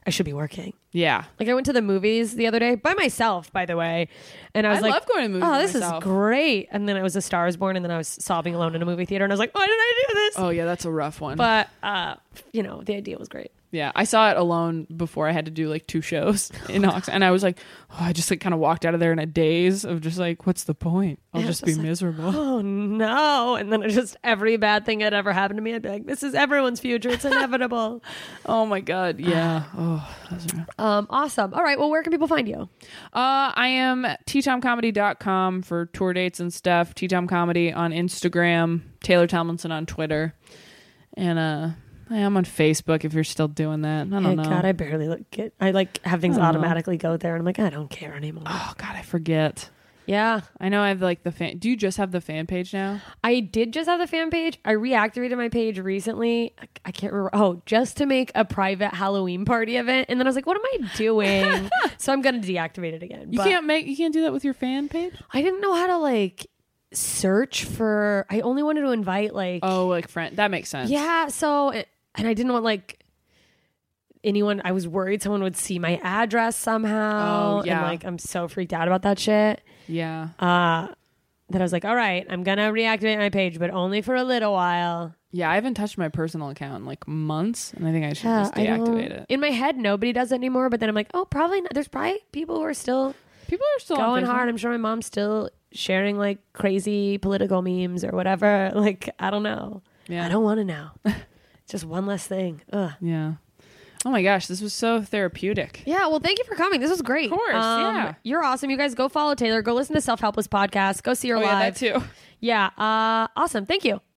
I should be working. Yeah. Like I went to the movies the other day by myself, by the way, and I was I like, love going to movies oh, by this myself. is great. And then I was A Star Is Born, and then I was sobbing alone in a movie theater, and I was like, why did I do this? Oh yeah, that's a rough one. But uh, you know, the idea was great. Yeah, I saw it alone before I had to do like two shows in Oxford, and I was like, oh, I just like kind of walked out of there in a daze of just like, what's the point? I'll Yeah, just it's be just like, miserable. Oh no! And then it just every bad thing that ever happened to me, I'd be like, this is everyone's future. It's inevitable. Oh my god, yeah. Oh, those are... um, awesome. All right. Well, where can people find you? Uh, I am t tom comedy dot com for tour dates and stuff. T-Tom Comedy on Instagram. Taylor Tomlinson on Twitter. And uh, I'm on Facebook if you're still doing that. I don't Hey, know. God, I barely look get. I like have things I don't automatically go there, and I'm like, I don't care anymore. Oh god, I forget. Yeah, I know I have like the fan. Do you just have the fan page now? I did just have the fan page. I reactivated my page recently. I, I can't remember. Oh, just to make a private Halloween party event, and then I was like, what am I doing? So I'm gonna deactivate it again. You But can't make. You can't do that with your fan page. I didn't know how to like search for. I only wanted to invite like. Oh, like friend. That makes sense. Yeah. So, and I didn't want like anyone. I was worried someone would see my address somehow. Oh, yeah. And like, I'm so freaked out about that shit. Yeah. Uh, that I was like, all right, I'm gonna reactivate my page, but only for a little while. Yeah, I haven't touched my personal account in like months, and I think I should Yeah, just I don't- deactivate it. In my head, nobody does it anymore. But then I'm like, oh, probably not. There's probably people who are still People are still on going Facebook. hard. I'm sure my mom's still sharing like crazy political memes or whatever. Like, I don't know. Yeah. I don't want to know. Just one less thing. Ugh. Yeah. Oh my gosh, this was so therapeutic. Yeah, well, thank you for coming. This was great. Of course, yeah. You're awesome. You guys go follow Taylor. Go listen to Self Helpless Podcast. Go see her Oh yeah, live. that too. Yeah, uh, awesome. Thank you.